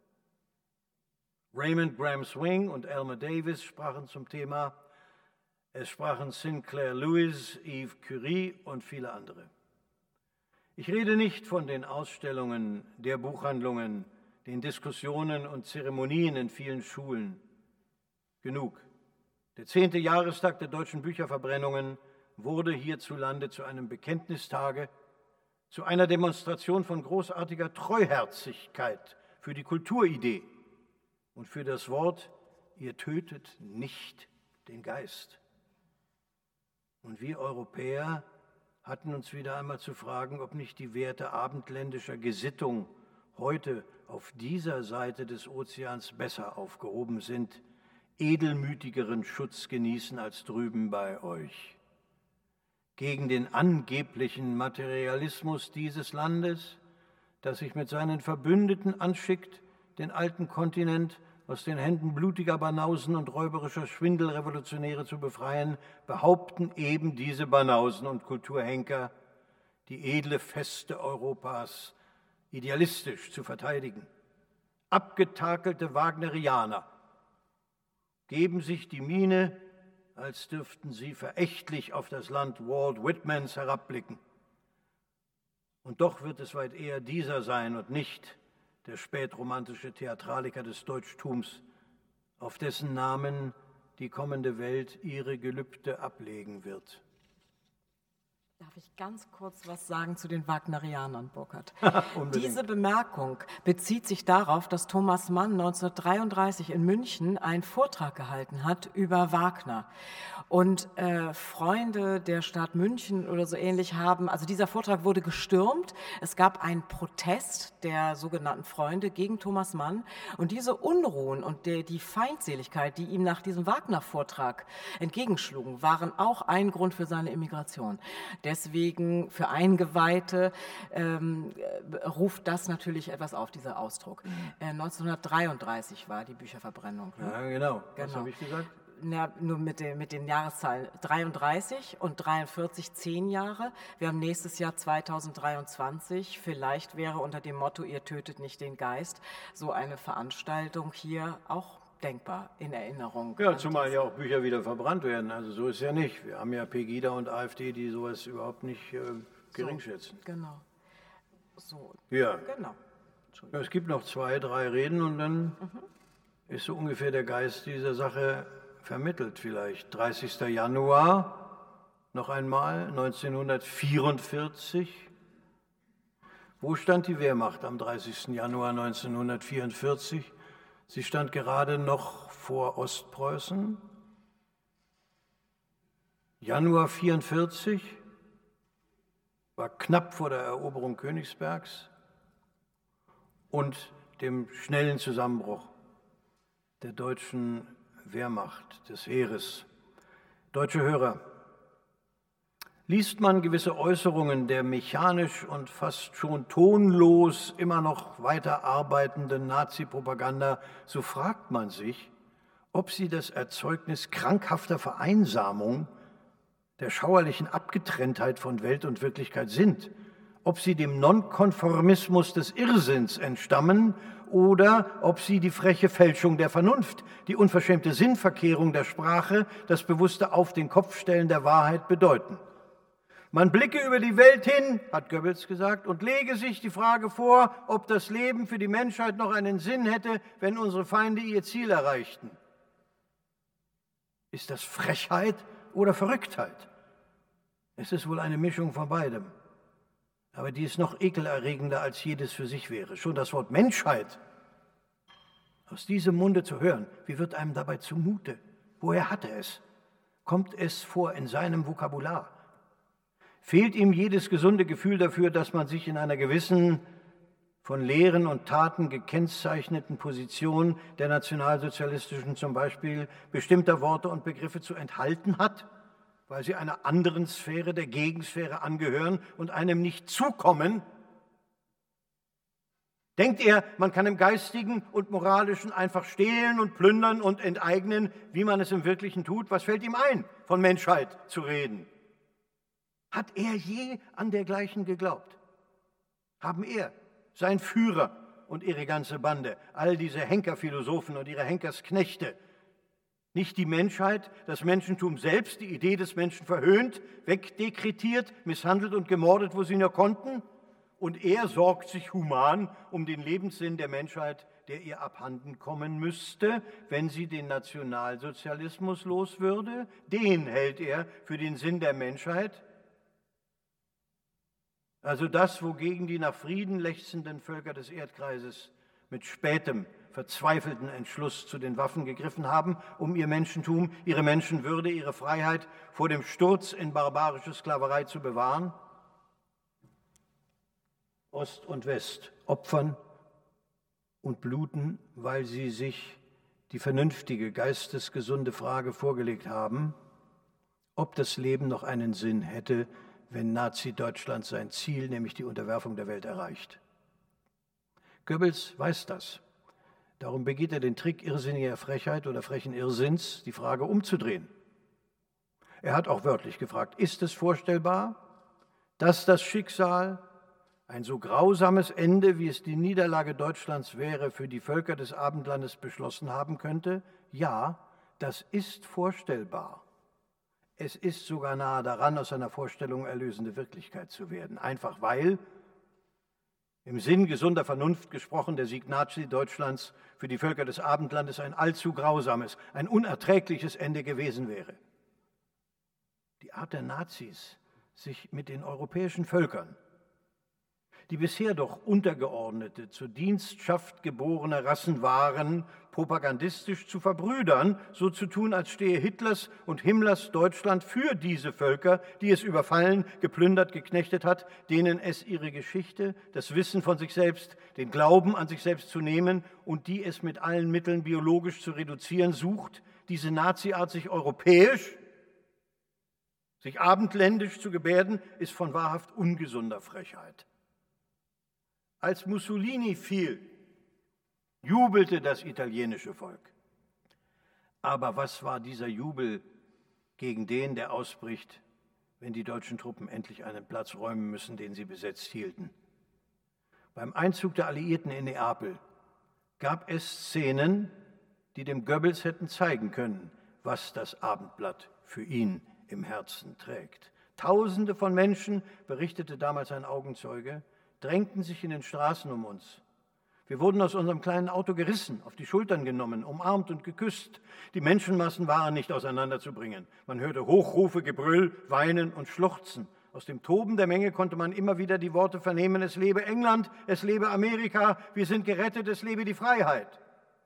Raymond Graham Swing und Elmer Davis sprachen zum Thema, es sprachen Sinclair Lewis, Yves Curie und viele andere. Ich rede nicht von den Ausstellungen der Buchhandlungen, den Diskussionen und Zeremonien in vielen Schulen. Genug. Der zehnte Jahrestag der deutschen Bücherverbrennungen wurde hierzulande zu einem Bekenntnistage, zu einer Demonstration von großartiger Treuherzigkeit für die Kulturidee und für das Wort, ihr tötet nicht den Geist. Und wir Europäer hatten uns wieder einmal zu fragen, ob nicht die Werte abendländischer Gesittung heute auf dieser Seite des Ozeans besser aufgehoben sind, edelmütigeren Schutz genießen als drüben bei euch. Gegen den angeblichen Materialismus dieses Landes, das sich mit seinen Verbündeten anschickt, den alten Kontinent aus den Händen blutiger Banausen und räuberischer Schwindelrevolutionäre zu befreien, behaupten eben diese Banausen und Kulturhenker, die edle Feste Europas idealistisch zu verteidigen. Abgetakelte Wagnerianer geben sich die Miene, als dürften sie verächtlich auf das Land Walt Whitmans herabblicken. Und doch wird es weit eher dieser sein und nicht der spätromantische Theatraliker des Deutschtums, auf dessen Namen die kommende Welt ihre Gelübde ablegen wird. Darf ich ganz kurz was sagen zu den Wagnerianern, Burkhard? Unbedingt. Diese Bemerkung bezieht sich darauf, dass Thomas Mann neunzehnhundertdreiunddreißig in München einen Vortrag gehalten hat über Wagner. Und äh, Freunde der Stadt München oder so ähnlich haben, also dieser Vortrag wurde gestürmt. Es gab einen Protest der sogenannten Freunde gegen Thomas Mann. Und diese Unruhen und der, die Feindseligkeit, die ihm nach diesem Wagner-Vortrag entgegenschlugen, waren auch ein Grund für seine Emigration. Deswegen für Eingeweihte ähm, ruft das natürlich etwas auf, dieser Ausdruck. Äh, neunzehnhundertdreiunddreißig war die Bücherverbrennung. Ne? Ja, genau. Was Genau. habe ich gesagt? Ja, nur mit den, mit den Jahreszahlen dreiunddreißig und dreiundvierzig, zehn Jahre. Wir haben nächstes Jahr zweitausenddreiundzwanzig. Vielleicht wäre unter dem Motto, ihr tötet nicht den Geist, so eine Veranstaltung hier auch denkbar in Erinnerung. Ja, zumal ja auch Bücher wieder verbrannt werden. Also so ist ja nicht. Wir haben ja Pegida und AfD, die sowas überhaupt nicht äh, geringschätzen. So, genau. So. Ja. Genau. Ja, es gibt noch zwei, drei Reden und dann mhm. ist so ungefähr der Geist dieser Sache vermittelt vielleicht. dreißigster Januar, noch einmal, neunzehnhundertvierundvierzig. Wo stand die Wehrmacht am dreißigsten Januar neunzehnhundertvierundvierzig? Sie stand gerade noch vor Ostpreußen. Januar vierundvierzig war knapp vor der Eroberung Königsbergs und dem schnellen Zusammenbruch der deutschen Wehrmacht, des Heeres. Deutsche Hörer, liest man gewisse Äußerungen der mechanisch und fast schon tonlos immer noch weiter arbeitenden Nazi-Propaganda, so fragt man sich, ob sie das Erzeugnis krankhafter Vereinsamung, der schauerlichen Abgetrenntheit von Welt und Wirklichkeit sind, ob sie dem Nonkonformismus des Irrsinns entstammen oder ob sie die freche Fälschung der Vernunft, die unverschämte Sinnverkehrung der Sprache, das bewusste Auf den Kopf stellen der Wahrheit bedeuten. Man blicke über die Welt hin, hat Goebbels gesagt, und lege sich die Frage vor, ob das Leben für die Menschheit noch einen Sinn hätte, wenn unsere Feinde ihr Ziel erreichten. Ist das Frechheit oder Verrücktheit? Es ist wohl eine Mischung von beidem. Aber die ist noch ekelerregender, als jedes für sich wäre. Schon das Wort Menschheit aus diesem Munde zu hören, wie wird einem dabei zumute? Woher hat er es? Kommt es vor in seinem Vokabular? Fehlt ihm jedes gesunde Gefühl dafür, dass man sich in einer gewissen, von Lehren und Taten gekennzeichneten Position der nationalsozialistischen zum Beispiel bestimmter Worte und Begriffe zu enthalten hat, weil sie einer anderen Sphäre, der Gegensphäre angehören und einem nicht zukommen? Denkt er, man kann im Geistigen und Moralischen einfach stehlen und plündern und enteignen, wie man es im Wirklichen tut? Was fällt ihm ein, von Menschheit zu reden? Hat er je an dergleichen geglaubt? Haben er, sein Führer und ihre ganze Bande, all diese Henkerphilosophen und ihre Henkersknechte, nicht die Menschheit, das Menschentum selbst, die Idee des Menschen verhöhnt, wegdekretiert, misshandelt und gemordet, wo sie nur konnten? Und er sorgt sich human um den Lebenssinn der Menschheit, der ihr abhanden kommen müsste, wenn sie den Nationalsozialismus los würde? Den hält er für den Sinn der Menschheit? Also das, wogegen die nach Frieden lechzenden Völker des Erdkreises mit spätem, verzweifelten Entschluss zu den Waffen gegriffen haben, um ihr Menschentum, ihre Menschenwürde, ihre Freiheit vor dem Sturz in barbarische Sklaverei zu bewahren? Ost und West opfern und bluten, weil sie sich die vernünftige, geistesgesunde Frage vorgelegt haben, ob das Leben noch einen Sinn hätte, wenn Nazi-Deutschland sein Ziel, nämlich die Unterwerfung der Welt, erreicht. Goebbels weiß das. Darum begeht er den Trick irrsinniger Frechheit oder frechen Irrsinns, die Frage umzudrehen. Er hat auch wörtlich gefragt, ist es vorstellbar, dass das Schicksal, ein so grausames Ende, wie es die Niederlage Deutschlands wäre, für die Völker des Abendlandes beschlossen haben könnte? Ja, das ist vorstellbar. Es ist sogar nahe daran, aus einer Vorstellung erlösende Wirklichkeit zu werden. Einfach weil Im Sinn gesunder Vernunft gesprochen, der Sieg Nazi-Deutschlands für die Völker des Abendlandes ein allzu grausames, ein unerträgliches Ende gewesen wäre. Die Art der Nazis, sich mit den europäischen Völkern, die bisher doch untergeordnete, zur Dienstschaft geborene Rassen waren, propagandistisch zu verbrüdern, so zu tun, als stehe Hitlers und Himmlers Deutschland für diese Völker, die es überfallen, geplündert, geknechtet hat, denen es ihre Geschichte, das Wissen von sich selbst, den Glauben an sich selbst zu nehmen und die es mit allen Mitteln biologisch zu reduzieren sucht, diese Naziart sich europäisch, sich abendländisch zu gebärden, ist von wahrhaft ungesunder Frechheit. Als Mussolini fiel, jubelte das italienische Volk. Aber was war dieser Jubel gegen den, der ausbricht, wenn die deutschen Truppen endlich einen Platz räumen müssen, den sie besetzt hielten? Beim Einzug der Alliierten in Neapel gab es Szenen, die dem Goebbels hätten zeigen können, was das Abendblatt für ihn im Herzen trägt. Tausende von Menschen, berichtete damals ein Augenzeuge, drängten sich in den Straßen um uns. Wir wurden aus unserem kleinen Auto gerissen, auf die Schultern genommen, umarmt und geküsst. Die Menschenmassen waren nicht auseinanderzubringen. Man hörte Hochrufe, Gebrüll, Weinen und Schluchzen. Aus dem Toben der Menge konnte man immer wieder die Worte vernehmen: Es lebe England, es lebe Amerika, wir sind gerettet, es lebe die Freiheit.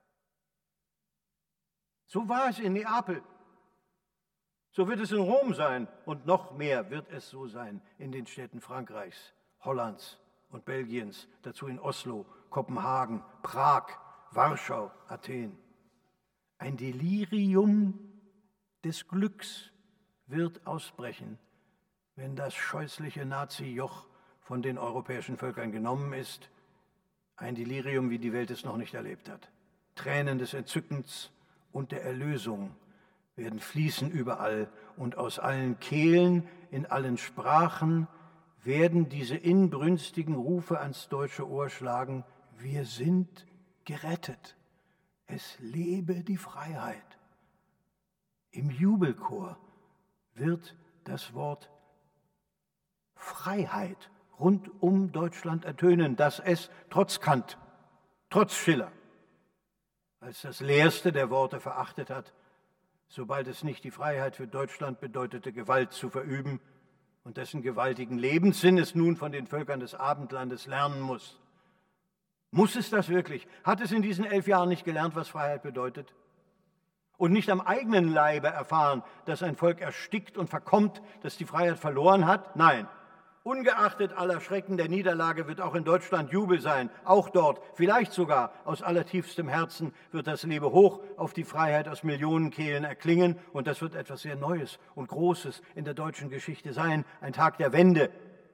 So war es in Neapel. So wird es in Rom sein und noch mehr wird es so sein in den Städten Frankreichs, Hollands und Belgiens, dazu in Oslo, Kopenhagen, Prag, Warschau, Athen. Ein Delirium des Glücks wird ausbrechen, wenn das scheußliche Nazi-Joch von den europäischen Völkern genommen ist. Ein Delirium, wie die Welt es noch nicht erlebt hat. Tränen des Entzückens und der Erlösung werden fließen überall und aus allen Kehlen, in allen Sprachen werden diese inbrünstigen Rufe ans deutsche Ohr schlagen: Wir sind gerettet. Es lebe die Freiheit. Im Jubelchor wird das Wort Freiheit rund um Deutschland ertönen, dass es trotz Kant, trotz Schiller, als das leerste der Worte verachtet hat, sobald es nicht die Freiheit für Deutschland bedeutete, Gewalt zu verüben, und dessen gewaltigen Lebenssinn es nun von den Völkern des Abendlandes lernen muss. Muss es das wirklich? Hat es in diesen elf Jahren nicht gelernt, was Freiheit bedeutet? Und nicht am eigenen Leibe erfahren, dass ein Volk erstickt und verkommt, dass die Freiheit verloren hat? Nein. Ungeachtet aller Schrecken der Niederlage wird auch in Deutschland Jubel sein, auch dort, vielleicht sogar aus allertiefstem Herzen wird das Lebehoch auf die Freiheit aus Millionenkehlen erklingen und das wird etwas sehr Neues und Großes in der deutschen Geschichte sein, ein Tag der Wende.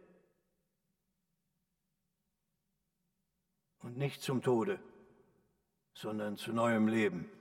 Und nicht zum Tode, sondern zu neuem Leben.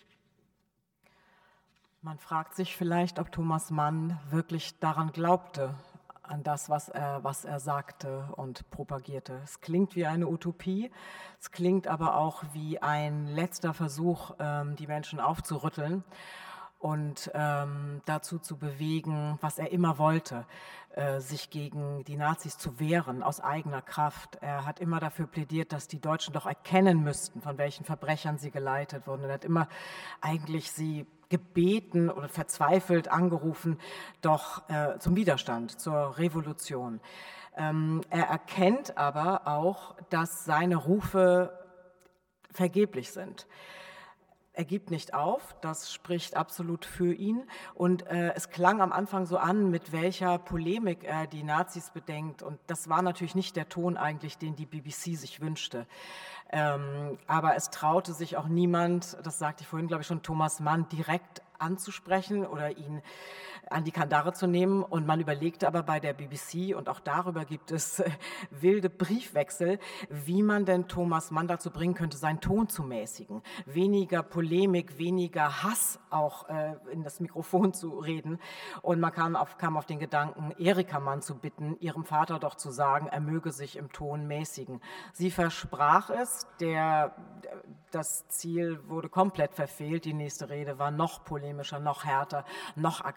Man fragt sich vielleicht, ob Thomas Mann wirklich daran glaubte, an das, was er, was er sagte und propagierte. Es klingt wie eine Utopie, es klingt aber auch wie ein letzter Versuch, ähm, die Menschen aufzurütteln und ähm, dazu zu bewegen, was er immer wollte, äh, sich gegen die Nazis zu wehren, aus eigener Kraft. Er hat immer dafür plädiert, dass die Deutschen doch erkennen müssten, von welchen Verbrechern sie geleitet wurden. Er hat immer eigentlich sie gebeten oder verzweifelt angerufen, doch äh, zum Widerstand, zur Revolution. Ähm, er erkennt aber auch, dass seine Rufe vergeblich sind. Er gibt nicht auf, das spricht absolut für ihn. Und äh, es klang am Anfang so an, mit welcher Polemik er die Nazis bedenkt. Und das war natürlich nicht der Ton eigentlich, den die B B C sich wünschte. Ähm, aber es traute sich auch niemand, das sagte ich vorhin, glaube ich, schon, Thomas Mann direkt anzusprechen oder ihn an die Kandare zu nehmen. Und man überlegte aber bei der B B C, und auch darüber gibt es äh, wilde Briefwechsel, wie man denn Thomas Mann dazu bringen könnte, seinen Ton zu mäßigen. Weniger Polemik, weniger Hass auch äh, in das Mikrofon zu reden. Und man kam auf, kam auf den Gedanken, Erika Mann zu bitten, ihrem Vater doch zu sagen, er möge sich im Ton mäßigen. Sie versprach es, der, das Ziel wurde komplett verfehlt. Die nächste Rede war noch polemischer, noch härter, noch aggressiver.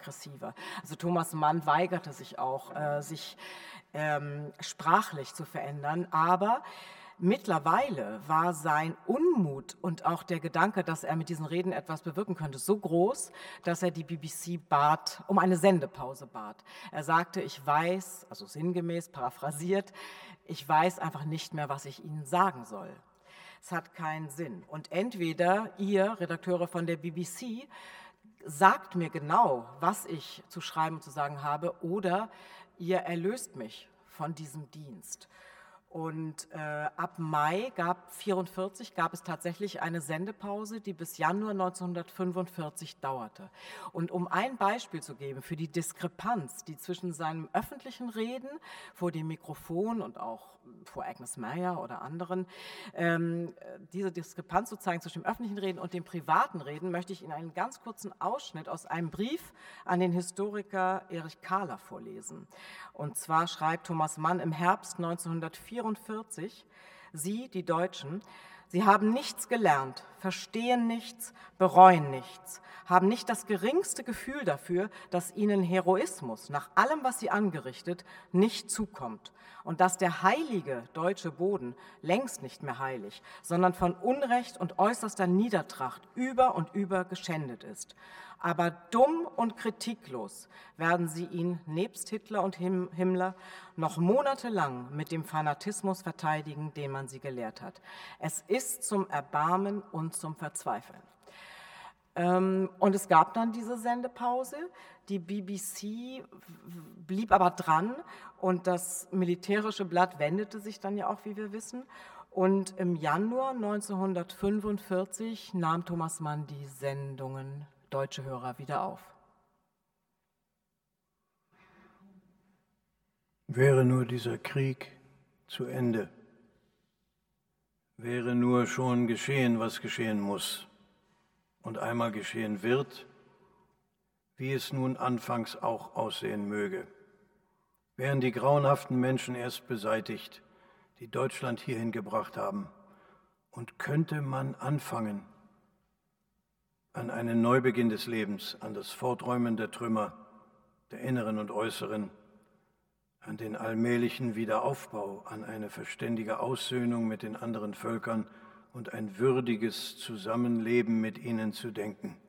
Hilfe. Also Thomas Mann weigerte sich auch, äh, sich ähm, sprachlich zu verändern, aber mittlerweile war sein Unmut und auch der Gedanke, dass er mit diesen Reden etwas bewirken könnte, so groß, dass er die B B C bat, um eine Sendepause bat. Er sagte, ich weiß, also sinngemäß paraphrasiert, ich weiß einfach nicht mehr, was ich Ihnen sagen soll. Es hat keinen Sinn. Und entweder ihr, Redakteure von der B B C, sagt mir genau, was ich zu schreiben und zu sagen habe, oder ihr erlöst mich von diesem Dienst. Und äh, ab Mai gab vierundvierzig gab es tatsächlich eine Sendepause, die bis Januar neunzehnhundertfünfundvierzig dauerte. Und um ein Beispiel zu geben für die Diskrepanz, die zwischen seinem öffentlichen Reden vor dem Mikrofon und auch vor Agnes Meyer oder anderen, ähm, diese Diskrepanz zu zeigen zwischen dem öffentlichen Reden und dem privaten Reden, möchte ich Ihnen einen ganz kurzen Ausschnitt aus einem Brief an den Historiker Erich Kahler vorlesen. Und zwar schreibt Thomas Mann im Herbst neunzehnhundertvierundvierzig, Sie, die Deutschen, Sie haben nichts gelernt, verstehen nichts, bereuen nichts, haben nicht das geringste Gefühl dafür, dass Ihnen Heroismus nach allem, was Sie angerichtet, nicht zukommt und dass der heilige deutsche Boden längst nicht mehr heilig, sondern von Unrecht und äußerster Niedertracht über und über geschändet ist. Aber dumm und kritiklos werden sie ihn, nebst Hitler und Himmler, noch monatelang mit dem Fanatismus verteidigen, den man sie gelehrt hat. Es ist zum Erbarmen und zum Verzweifeln. Und es gab dann diese Sendepause. Die B B C blieb aber dran und das militärische Blatt wendete sich dann ja auch, wie wir wissen. Und im Januar neunzehnhundertfünfundvierzig nahm Thomas Mann die Sendungen Deutsche Hörer wieder auf. Wäre nur dieser Krieg zu Ende, wäre nur schon geschehen, was geschehen muss und einmal geschehen wird, wie es nun anfangs auch aussehen möge. Wären die grauenhaften Menschen erst beseitigt, die Deutschland hierhin gebracht haben, und könnte man anfangen, an einen Neubeginn des Lebens, an das Forträumen der Trümmer, der inneren und äußeren, an den allmählichen Wiederaufbau, an eine verständige Aussöhnung mit den anderen Völkern und ein würdiges Zusammenleben mit ihnen zu denken.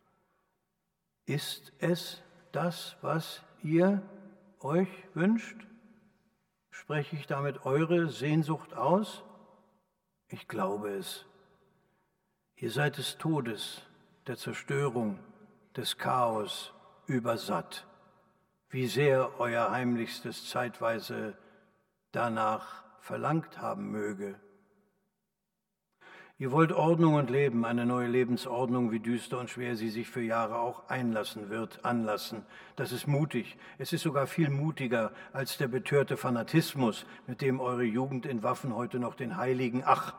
Ist es das, was ihr euch wünscht? Spreche ich damit eure Sehnsucht aus? Ich glaube es. Ihr seid des Todes, der Zerstörung, des Chaos übersatt, wie sehr euer Heimlichstes zeitweise danach verlangt haben möge. Ihr wollt Ordnung und Leben, eine neue Lebensordnung, wie düster und schwer sie sich für Jahre auch einlassen wird, anlassen. Das ist mutig. Es ist sogar viel mutiger als der betörte Fanatismus, mit dem eure Jugend in Waffen heute noch den heiligen, ach,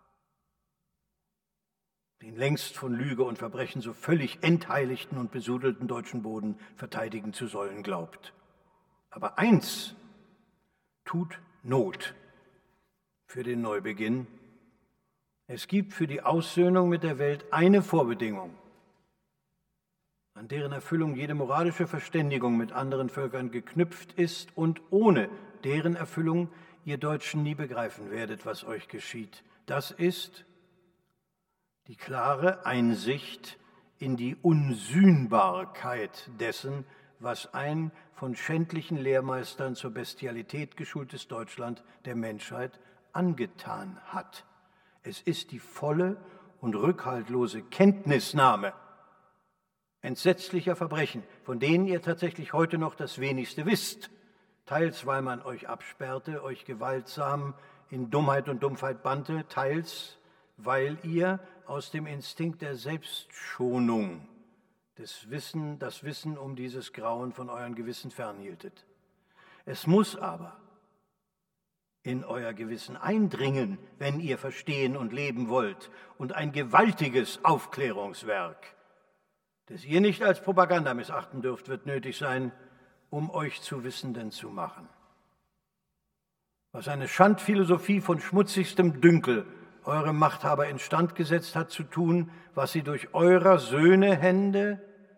den längst von Lüge und Verbrechen so völlig entheiligten und besudelten deutschen Boden verteidigen zu sollen glaubt. Aber eins tut Not für den Neubeginn. Es gibt für die Aussöhnung mit der Welt eine Vorbedingung, an deren Erfüllung jede moralische Verständigung mit anderen Völkern geknüpft ist und ohne deren Erfüllung ihr Deutschen nie begreifen werdet, was euch geschieht. Das ist die klare Einsicht in die Unsühnbarkeit dessen, was ein von schändlichen Lehrmeistern zur Bestialität geschultes Deutschland der Menschheit angetan hat. Es ist die volle und rückhaltlose Kenntnisnahme entsetzlicher Verbrechen, von denen ihr tatsächlich heute noch das wenigste wisst, teils weil man euch absperrte, euch gewaltsam in Dummheit und Dumpfheit bannte, teils weil ihr aus dem Instinkt der Selbstschonung das Wissen, das Wissen um dieses Grauen von euren Gewissen fernhieltet. Es muss aber in euer Gewissen eindringen, wenn ihr verstehen und leben wollt, und ein gewaltiges Aufklärungswerk, das ihr nicht als Propaganda missachten dürft, wird nötig sein, um euch zu Wissenden zu machen. Was eine Schandphilosophie von schmutzigstem Dünkel eure Machthaber instand gesetzt hat zu tun, was sie durch eurer Söhne Hände,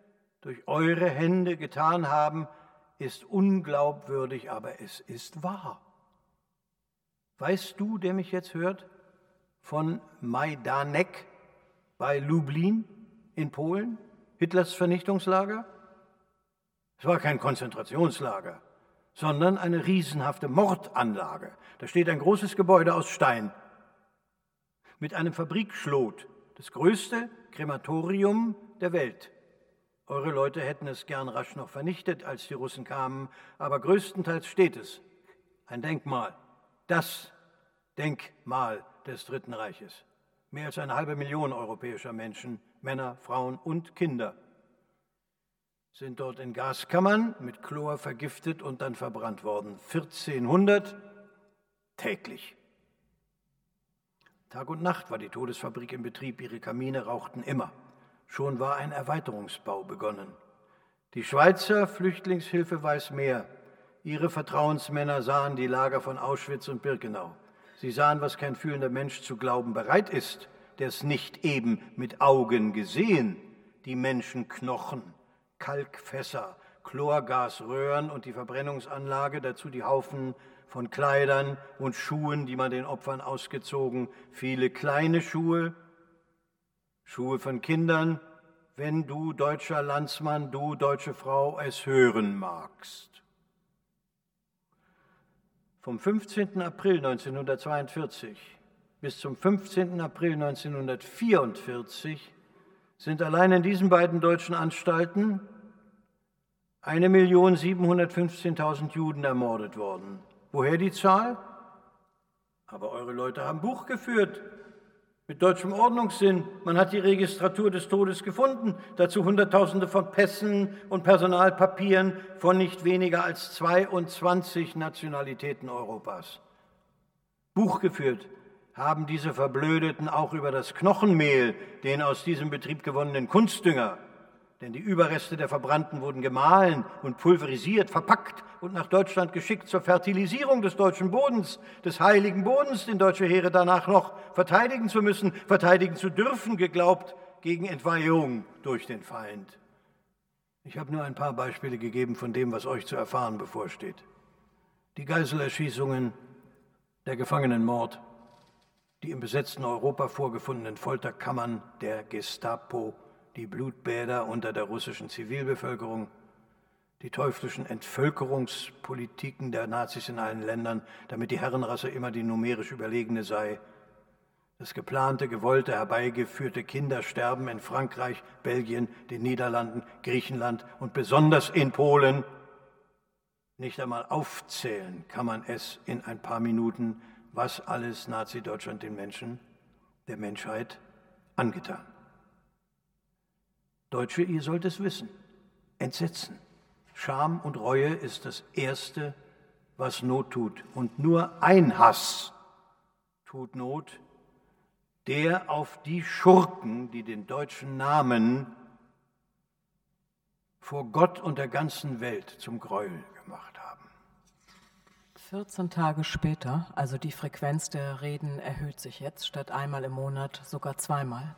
durch eure Hände getan haben, ist unglaubwürdig, aber es ist wahr. Weißt du, der mich jetzt hört, von Majdanek bei Lublin in Polen, Hitlers Vernichtungslager? Es war kein Konzentrationslager, sondern eine riesenhafte Mordanlage. Da steht ein großes Gebäude aus Stein mit einem Fabrikschlot, das größte Krematorium der Welt. Eure Leute hätten es gern rasch noch vernichtet, als die Russen kamen, aber größtenteils steht es, ein Denkmal, das Denkmal des Dritten Reiches. Mehr als eine halbe Million europäischer Menschen, Männer, Frauen und Kinder, sind dort in Gaskammern mit Chlor vergiftet und dann verbrannt worden. vierzehnhundert täglich. Tag und Nacht war die Todesfabrik in Betrieb, ihre Kamine rauchten immer. Schon war ein Erweiterungsbau begonnen. Die Schweizer Flüchtlingshilfe weiß mehr. Ihre Vertrauensmänner sahen die Lager von Auschwitz und Birkenau. Sie sahen, was kein fühlender Mensch zu glauben bereit ist, der es nicht eben mit Augen gesehen, die Menschenknochen, Kalkfässer, Chlorgasröhren und die Verbrennungsanlage, dazu die Haufen von Kleidern und Schuhen, die man den Opfern ausgezogen, viele kleine Schuhe, Schuhe von Kindern, wenn du, deutscher Landsmann, du, deutsche Frau, es hören magst. Vom fünfzehnten April neunzehnhundertzweiundvierzig bis zum fünfzehnten April neunzehnhundertvierundvierzig sind allein in diesen beiden deutschen Anstalten eine Million siebenhundertfünfzehntausend Juden ermordet worden. Woher die Zahl? Aber eure Leute haben Buch geführt mit deutschem Ordnungssinn. Man hat die Registratur des Todes gefunden, dazu Hunderttausende von Pässen und Personalpapieren von nicht weniger als zweiundzwanzig Nationalitäten Europas. Buch geführt haben diese Verblödeten auch über das Knochenmehl, den aus diesem Betrieb gewonnenen Kunstdünger, denn die Überreste der Verbrannten wurden gemahlen und pulverisiert, verpackt und nach Deutschland geschickt zur Fertilisierung des deutschen Bodens, des heiligen Bodens, den deutsche Heere danach noch verteidigen zu müssen, verteidigen zu dürfen, geglaubt gegen Entweihung durch den Feind. Ich habe nur ein paar Beispiele gegeben von dem, was euch zu erfahren bevorsteht. Die Geiselerschießungen, der Gefangenenmord, die im besetzten Europa vorgefundenen Folterkammern der Gestapo, die Blutbäder unter der russischen Zivilbevölkerung, die teuflischen Entvölkerungspolitiken der Nazis in allen Ländern, damit die Herrenrasse immer die numerisch überlegene sei, das geplante, gewollte, herbeigeführte Kindersterben in Frankreich, Belgien, den Niederlanden, Griechenland und besonders in Polen. Nicht einmal aufzählen kann man es in ein paar Minuten, was alles Nazi-Deutschland den Menschen, der Menschheit, angetan. Deutsche, ihr sollt es wissen. Entsetzen, Scham und Reue ist das Erste, was Not tut. Und nur ein Hass tut Not, der auf die Schurken, die den deutschen Namen vor Gott und der ganzen Welt zum Gräuel gemacht haben. vierzehn Tage später, also die Frequenz der Reden erhöht sich jetzt, statt einmal im Monat sogar zweimal.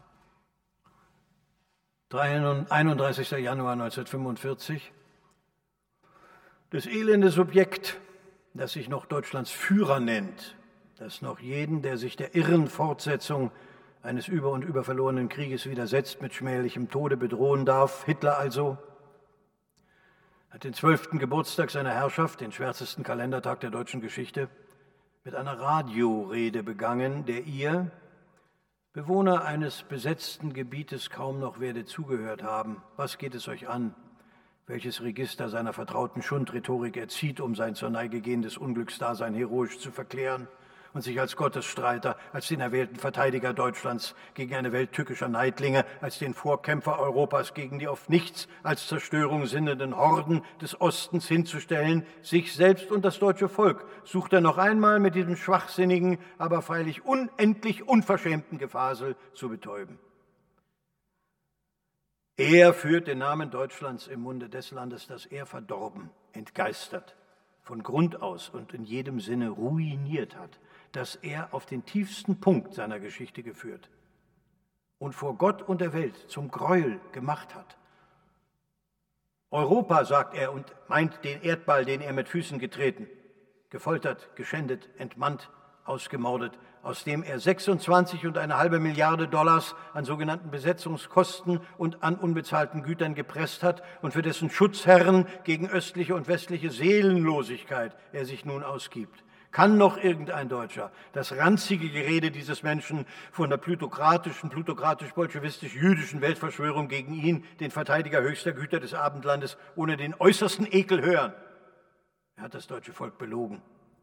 einunddreißigster Januar neunzehnhundertfünfundvierzig. Das elende Subjekt, das sich noch Deutschlands Führer nennt, das noch jeden, der sich der irren Fortsetzung eines über und über verlorenen Krieges widersetzt, mit schmählichem Tode bedrohen darf, Hitler also, hat den zwölften Geburtstag seiner Herrschaft, den schwärzesten Kalendertag der deutschen Geschichte, mit einer Radiorede begangen, der ihr, Bewohner eines besetzten Gebietes, kaum noch werde zugehört haben. Was geht es euch an? Welches Register seiner vertrauten Schundrhetorik er zieht, um sein zur Neige gehendes Unglücksdasein heroisch zu verklären und sich als Gottesstreiter, als den erwählten Verteidiger Deutschlands gegen eine Welt tückischer Neidlinge, als den Vorkämpfer Europas gegen die auf nichts als Zerstörung sinnenden Horden des Ostens hinzustellen, sich selbst und das deutsche Volk, sucht er noch einmal mit diesem schwachsinnigen, aber freilich unendlich unverschämten Gefasel zu betäuben. Er führt den Namen Deutschlands im Munde des Landes, das er verdorben, entgeistert, von Grund aus und in jedem Sinne ruiniert hat, das er auf den tiefsten Punkt seiner Geschichte geführt und vor Gott und der Welt zum Gräuel gemacht hat. Europa, sagt er und meint den Erdball, den er mit Füßen getreten, gefoltert, geschändet, entmannt, ausgemordet, aus dem er sechsundzwanzig Komma fünf Milliarden Dollars an sogenannten Besetzungskosten und an unbezahlten Gütern gepresst hat und für dessen Schutzherren gegen östliche und westliche Seelenlosigkeit er sich nun ausgibt. Kann noch irgendein Deutscher das ranzige Gerede dieses Menschen von der plutokratischen, plutokratisch-bolschewistisch-jüdischen Weltverschwörung gegen ihn, den Verteidiger höchster Güter des Abendlandes, ohne den äußersten Ekel hören? Er hat das deutsche Volk belogen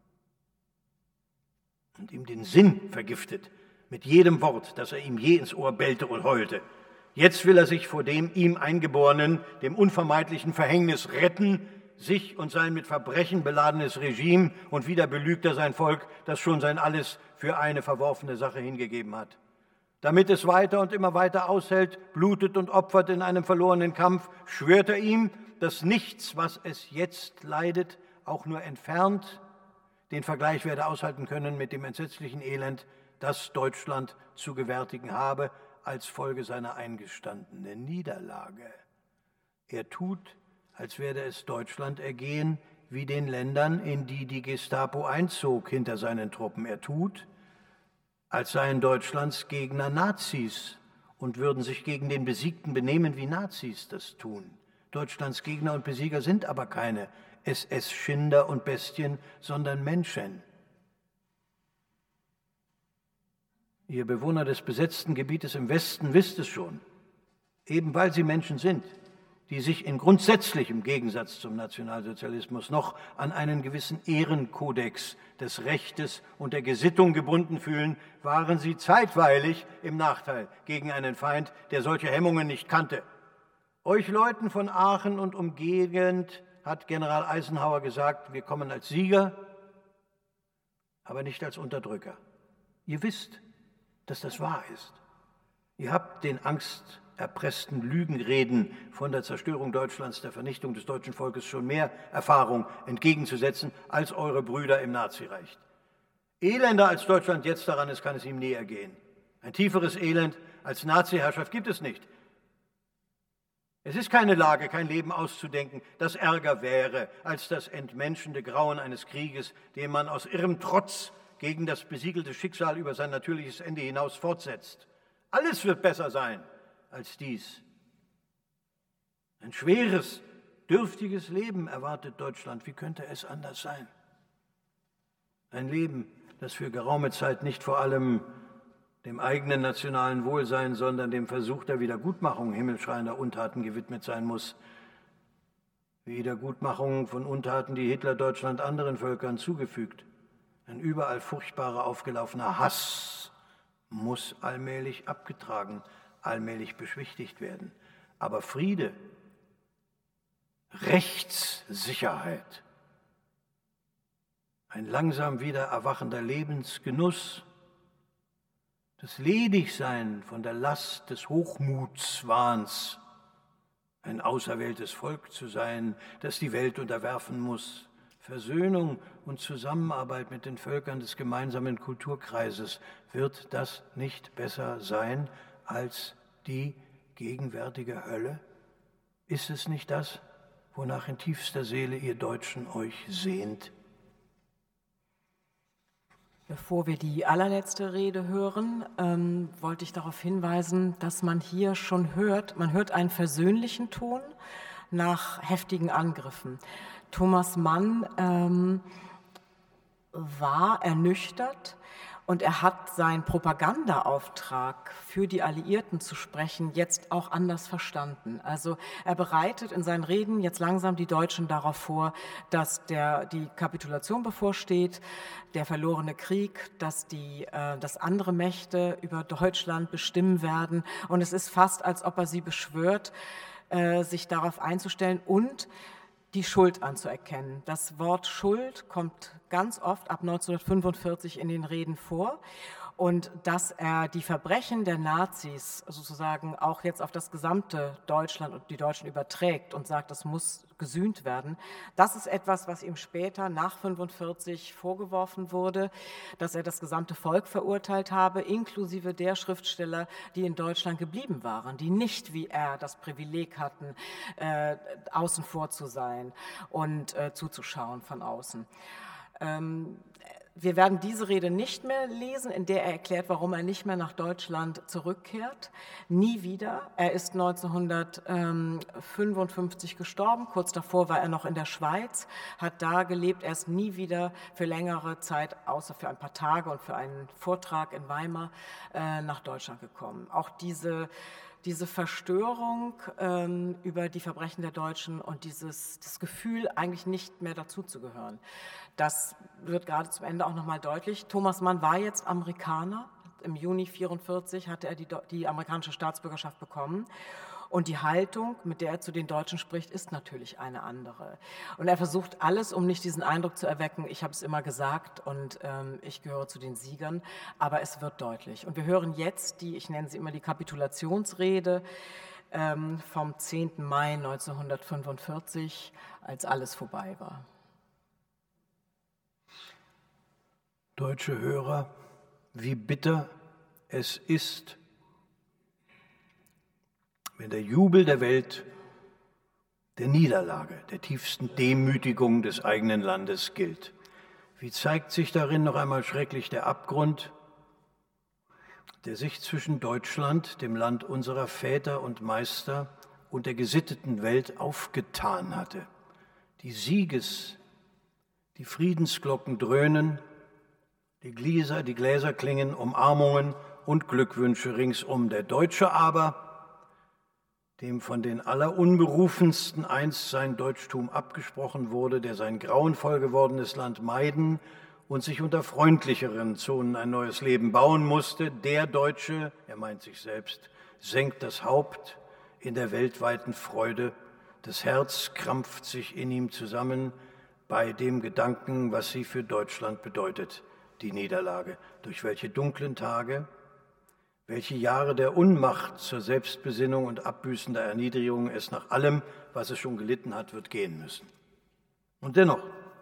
und ihm den Sinn vergiftet mit jedem Wort, das er ihm je ins Ohr bellte und heulte. Jetzt will er sich vor dem ihm Eingeborenen, dem unvermeidlichen Verhängnis retten, sich und sein mit Verbrechen beladenes Regime, und wieder belügt er sein Volk, das schon sein Alles für eine verworfene Sache hingegeben hat. Damit es weiter und immer weiter aushält, blutet und opfert in einem verlorenen Kampf, schwört er ihm, dass nichts, was es jetzt leidet, auch nur entfernt den Vergleich werde aushalten können mit dem entsetzlichen Elend, das Deutschland zu gewärtigen habe, als Folge seiner eingestandenen Niederlage. Er tut, als werde es Deutschland ergehen, wie den Ländern, in die die Gestapo einzog hinter seinen Truppen. Er tut, als seien Deutschlands Gegner Nazis und würden sich gegen den Besiegten benehmen, wie Nazis das tun. Deutschlands Gegner und Besieger sind aber keine S S-Schinder und Bestien, sondern Menschen. Ihr Bewohner des besetzten Gebietes im Westen wisst es schon, eben weil sie Menschen sind, die sich in grundsätzlichem Gegensatz zum Nationalsozialismus noch an einen gewissen Ehrenkodex des Rechtes und der Gesittung gebunden fühlen, waren sie zeitweilig im Nachteil gegen einen Feind, der solche Hemmungen nicht kannte. Euch Leuten von Aachen und Umgegend hat General Eisenhower gesagt, wir kommen als Sieger, aber nicht als Unterdrücker. Ihr wisst, dass das wahr ist. Ihr habt den angsterpressten Lügenreden von der Zerstörung Deutschlands, der Vernichtung des deutschen Volkes schon mehr Erfahrung entgegenzusetzen als eure Brüder im Nazireich. Elender als Deutschland jetzt daran ist, kann es ihm nie ergehen. Ein tieferes Elend als Nazi-Herrschaft gibt es nicht. Es ist keine Lage, kein Leben auszudenken, das ärger wäre als das entmenschende Grauen eines Krieges, den man aus irrem Trotz gegen das besiegelte Schicksal über sein natürliches Ende hinaus fortsetzt. Alles wird besser sein als dies. Ein schweres, dürftiges Leben erwartet Deutschland. Wie könnte es anders sein? Ein Leben, das für geraume Zeit nicht vor allem dem eigenen nationalen Wohlsein, sondern dem Versuch der Wiedergutmachung himmelschreiender Untaten gewidmet sein muss. Wiedergutmachung von Untaten, die Hitler Deutschland anderen Völkern zugefügt. Ein überall furchtbarer aufgelaufener Hass muss allmählich abgetragen, allmählich beschwichtigt werden. Aber Friede, Rechtssicherheit, ein langsam wieder erwachender Lebensgenuss, das Ledigsein von der Last des Hochmutswahns, ein auserwähltes Volk zu sein, das die Welt unterwerfen muss, Versöhnung und Zusammenarbeit mit den Völkern des gemeinsamen Kulturkreises, wird das nicht besser sein als die gegenwärtige Hölle? Ist es nicht das, wonach in tiefster Seele ihr Deutschen euch sehnt? Bevor wir die allerletzte Rede hören, ähm, wollte ich darauf hinweisen, dass man hier schon hört, man hört einen versöhnlichen Ton nach heftigen Angriffen. Thomas Mann ähm, war ernüchtert und er hat seinen Propagandaauftrag für die Alliierten zu sprechen jetzt auch anders verstanden. Also er bereitet in seinen Reden jetzt langsam die Deutschen darauf vor, dass der, die Kapitulation bevorsteht, der verlorene Krieg, dass, die, äh, dass andere Mächte über Deutschland bestimmen werden. Und es ist fast, als ob er sie beschwört, äh, sich darauf einzustellen und die Schuld anzuerkennen. Das Wort Schuld kommt ganz oft ab neunzehnhundertfünfundvierzig in den Reden vor und dass er die Verbrechen der Nazis sozusagen auch jetzt auf das gesamte Deutschland und die Deutschen überträgt und sagt, das muss gesühnt werden. Das ist etwas, was ihm später nach fünfundvierzig vorgeworfen wurde, dass er das gesamte Volk verurteilt habe, inklusive der Schriftsteller, die in Deutschland geblieben waren, die nicht wie er das Privileg hatten, äh, außen vor zu sein und äh, zuzuschauen von außen. Ähm, Wir werden diese Rede nicht mehr lesen, in der er erklärt, warum er nicht mehr nach Deutschland zurückkehrt. Nie wieder. Er ist neunzehnhundertfünfundfünfzig gestorben. Kurz davor war er noch in der Schweiz, hat da gelebt. Er ist nie wieder für längere Zeit, außer für ein paar Tage und für einen Vortrag in Weimar, nach Deutschland gekommen. Auch diese Diese Verstörung ähm, über die Verbrechen der Deutschen und dieses das Gefühl, eigentlich nicht mehr dazuzugehören, das wird gerade zum Ende auch nochmal deutlich. Thomas Mann war jetzt Amerikaner. Im Juni neunzehnhundertvierundvierzig hatte er die, die amerikanische Staatsbürgerschaft bekommen. Und die Haltung, mit der er zu den Deutschen spricht, ist natürlich eine andere. Und er versucht alles, um nicht diesen Eindruck zu erwecken, ich habe es immer gesagt und ähm, ich gehöre zu den Siegern, aber es wird deutlich. Und wir hören jetzt die, ich nenne sie immer die Kapitulationsrede ähm, vom zehnten Mai neunzehnhundertfünfundvierzig, als alles vorbei war. Deutsche Hörer, wie bitter es ist, wenn der Jubel der Welt der Niederlage, der tiefsten Demütigung des eigenen Landes gilt. Wie zeigt sich darin noch einmal schrecklich der Abgrund, der sich zwischen Deutschland, dem Land unserer Väter und Meister, und der gesitteten Welt aufgetan hatte. Die Sieges-, die Friedensglocken dröhnen, die Gläser, die Gläser klingen, Umarmungen und Glückwünsche ringsum. Der Deutsche aber, dem von den Allerunberufensten einst sein Deutschtum abgesprochen wurde, der sein grauenvoll gewordenes Land meiden und sich unter freundlicheren Zonen ein neues Leben bauen musste, der Deutsche, er meint sich selbst, senkt das Haupt in der weltweiten Freude, das Herz krampft sich in ihm zusammen bei dem Gedanken, was sie für Deutschland bedeutet, die Niederlage, durch welche dunklen Tage, welche Jahre der Unmacht zur Selbstbesinnung und abbüßender Erniedrigung es nach allem, was es schon gelitten hat, wird gehen müssen. Und dennoch,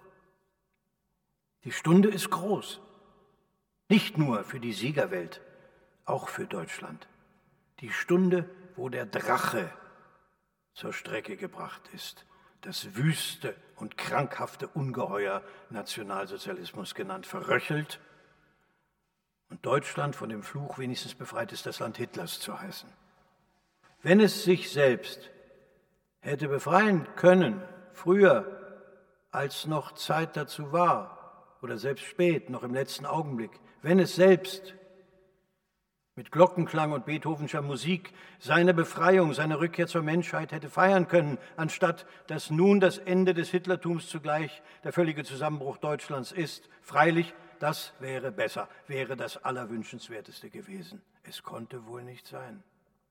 die Stunde ist groß, nicht nur für die Siegerwelt, auch für Deutschland. Die Stunde, wo der Drache zur Strecke gebracht ist, das wüste und krankhafte Ungeheuer Nationalsozialismus genannt, verröchelt, und Deutschland von dem Fluch wenigstens befreit ist, das Land Hitlers zu heißen. Wenn es sich selbst hätte befreien können, früher, als noch Zeit dazu war, oder selbst spät, noch im letzten Augenblick, wenn es selbst mit Glockenklang und Beethovenscher Musik seine Befreiung, seine Rückkehr zur Menschheit hätte feiern können, anstatt dass nun das Ende des Hitlertums zugleich der völlige Zusammenbruch Deutschlands ist, freilich, das wäre besser, wäre das Allerwünschenswerteste gewesen. Es konnte wohl nicht sein.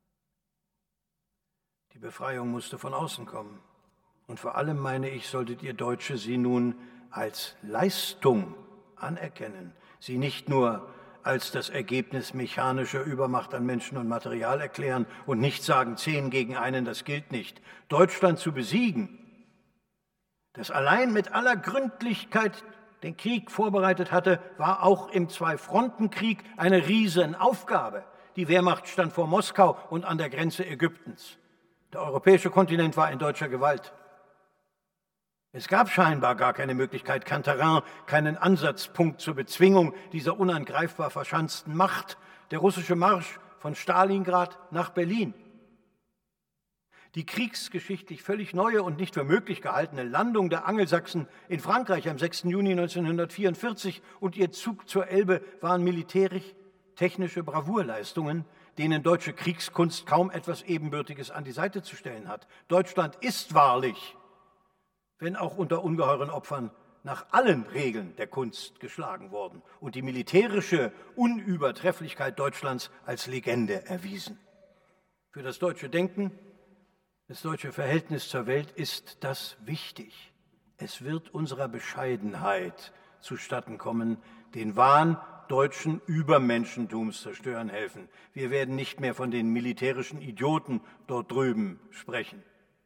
Die Befreiung musste von außen kommen. Und vor allem, meine ich, solltet ihr Deutsche sie nun als Leistung anerkennen, sie nicht nur als das Ergebnis mechanischer Übermacht an Menschen und Material erklären und nicht sagen, zehn gegen einen, das gilt nicht. Deutschland zu besiegen, das allein mit aller Gründlichkeit den Krieg vorbereitet hatte, war auch im Zwei-Fronten-Krieg eine Riesenaufgabe. Die Wehrmacht stand vor Moskau und an der Grenze Ägyptens. Der europäische Kontinent war in deutscher Gewalt. Es gab scheinbar gar keine Möglichkeit, kein Terrain, keinen Ansatzpunkt zur Bezwingung dieser unangreifbar verschanzten Macht. Der russische Marsch von Stalingrad nach Berlin. Die kriegsgeschichtlich völlig neue und nicht für möglich gehaltene Landung der Angelsachsen in Frankreich am sechsten Juni neunzehnhundertvierundvierzig und ihr Zug zur Elbe waren militärisch-technische Bravourleistungen, denen deutsche Kriegskunst kaum etwas Ebenbürtiges an die Seite zu stellen hat. Deutschland ist wahrlich, wenn auch unter ungeheuren Opfern, nach allen Regeln der Kunst geschlagen worden und die militärische Unübertrefflichkeit Deutschlands als Legende erwiesen. Für das deutsche Denken, das deutsche Verhältnis zur Welt ist das wichtig. Es wird unserer Bescheidenheit zustatten kommen, den Wahn deutschen Übermenschentums zerstören helfen. Wir werden nicht mehr von den militärischen Idioten dort drüben sprechen.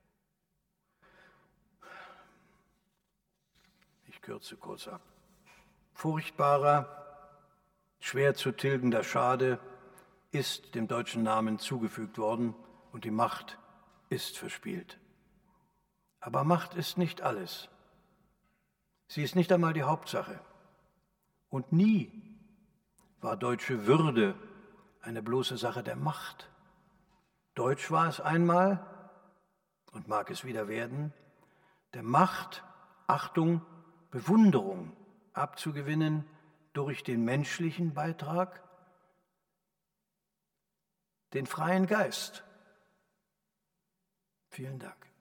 Ich kürze kurz ab. Furchtbarer, schwer zu tilgender Schade ist dem deutschen Namen zugefügt worden und die Macht ist verspielt. Aber Macht ist nicht alles. Sie ist nicht einmal die Hauptsache. Und nie war deutsche Würde eine bloße Sache der Macht. Deutsch war es einmal und mag es wieder werden, der Macht, Achtung, Bewunderung abzugewinnen durch den menschlichen Beitrag, den freien Geist. Vielen Dank.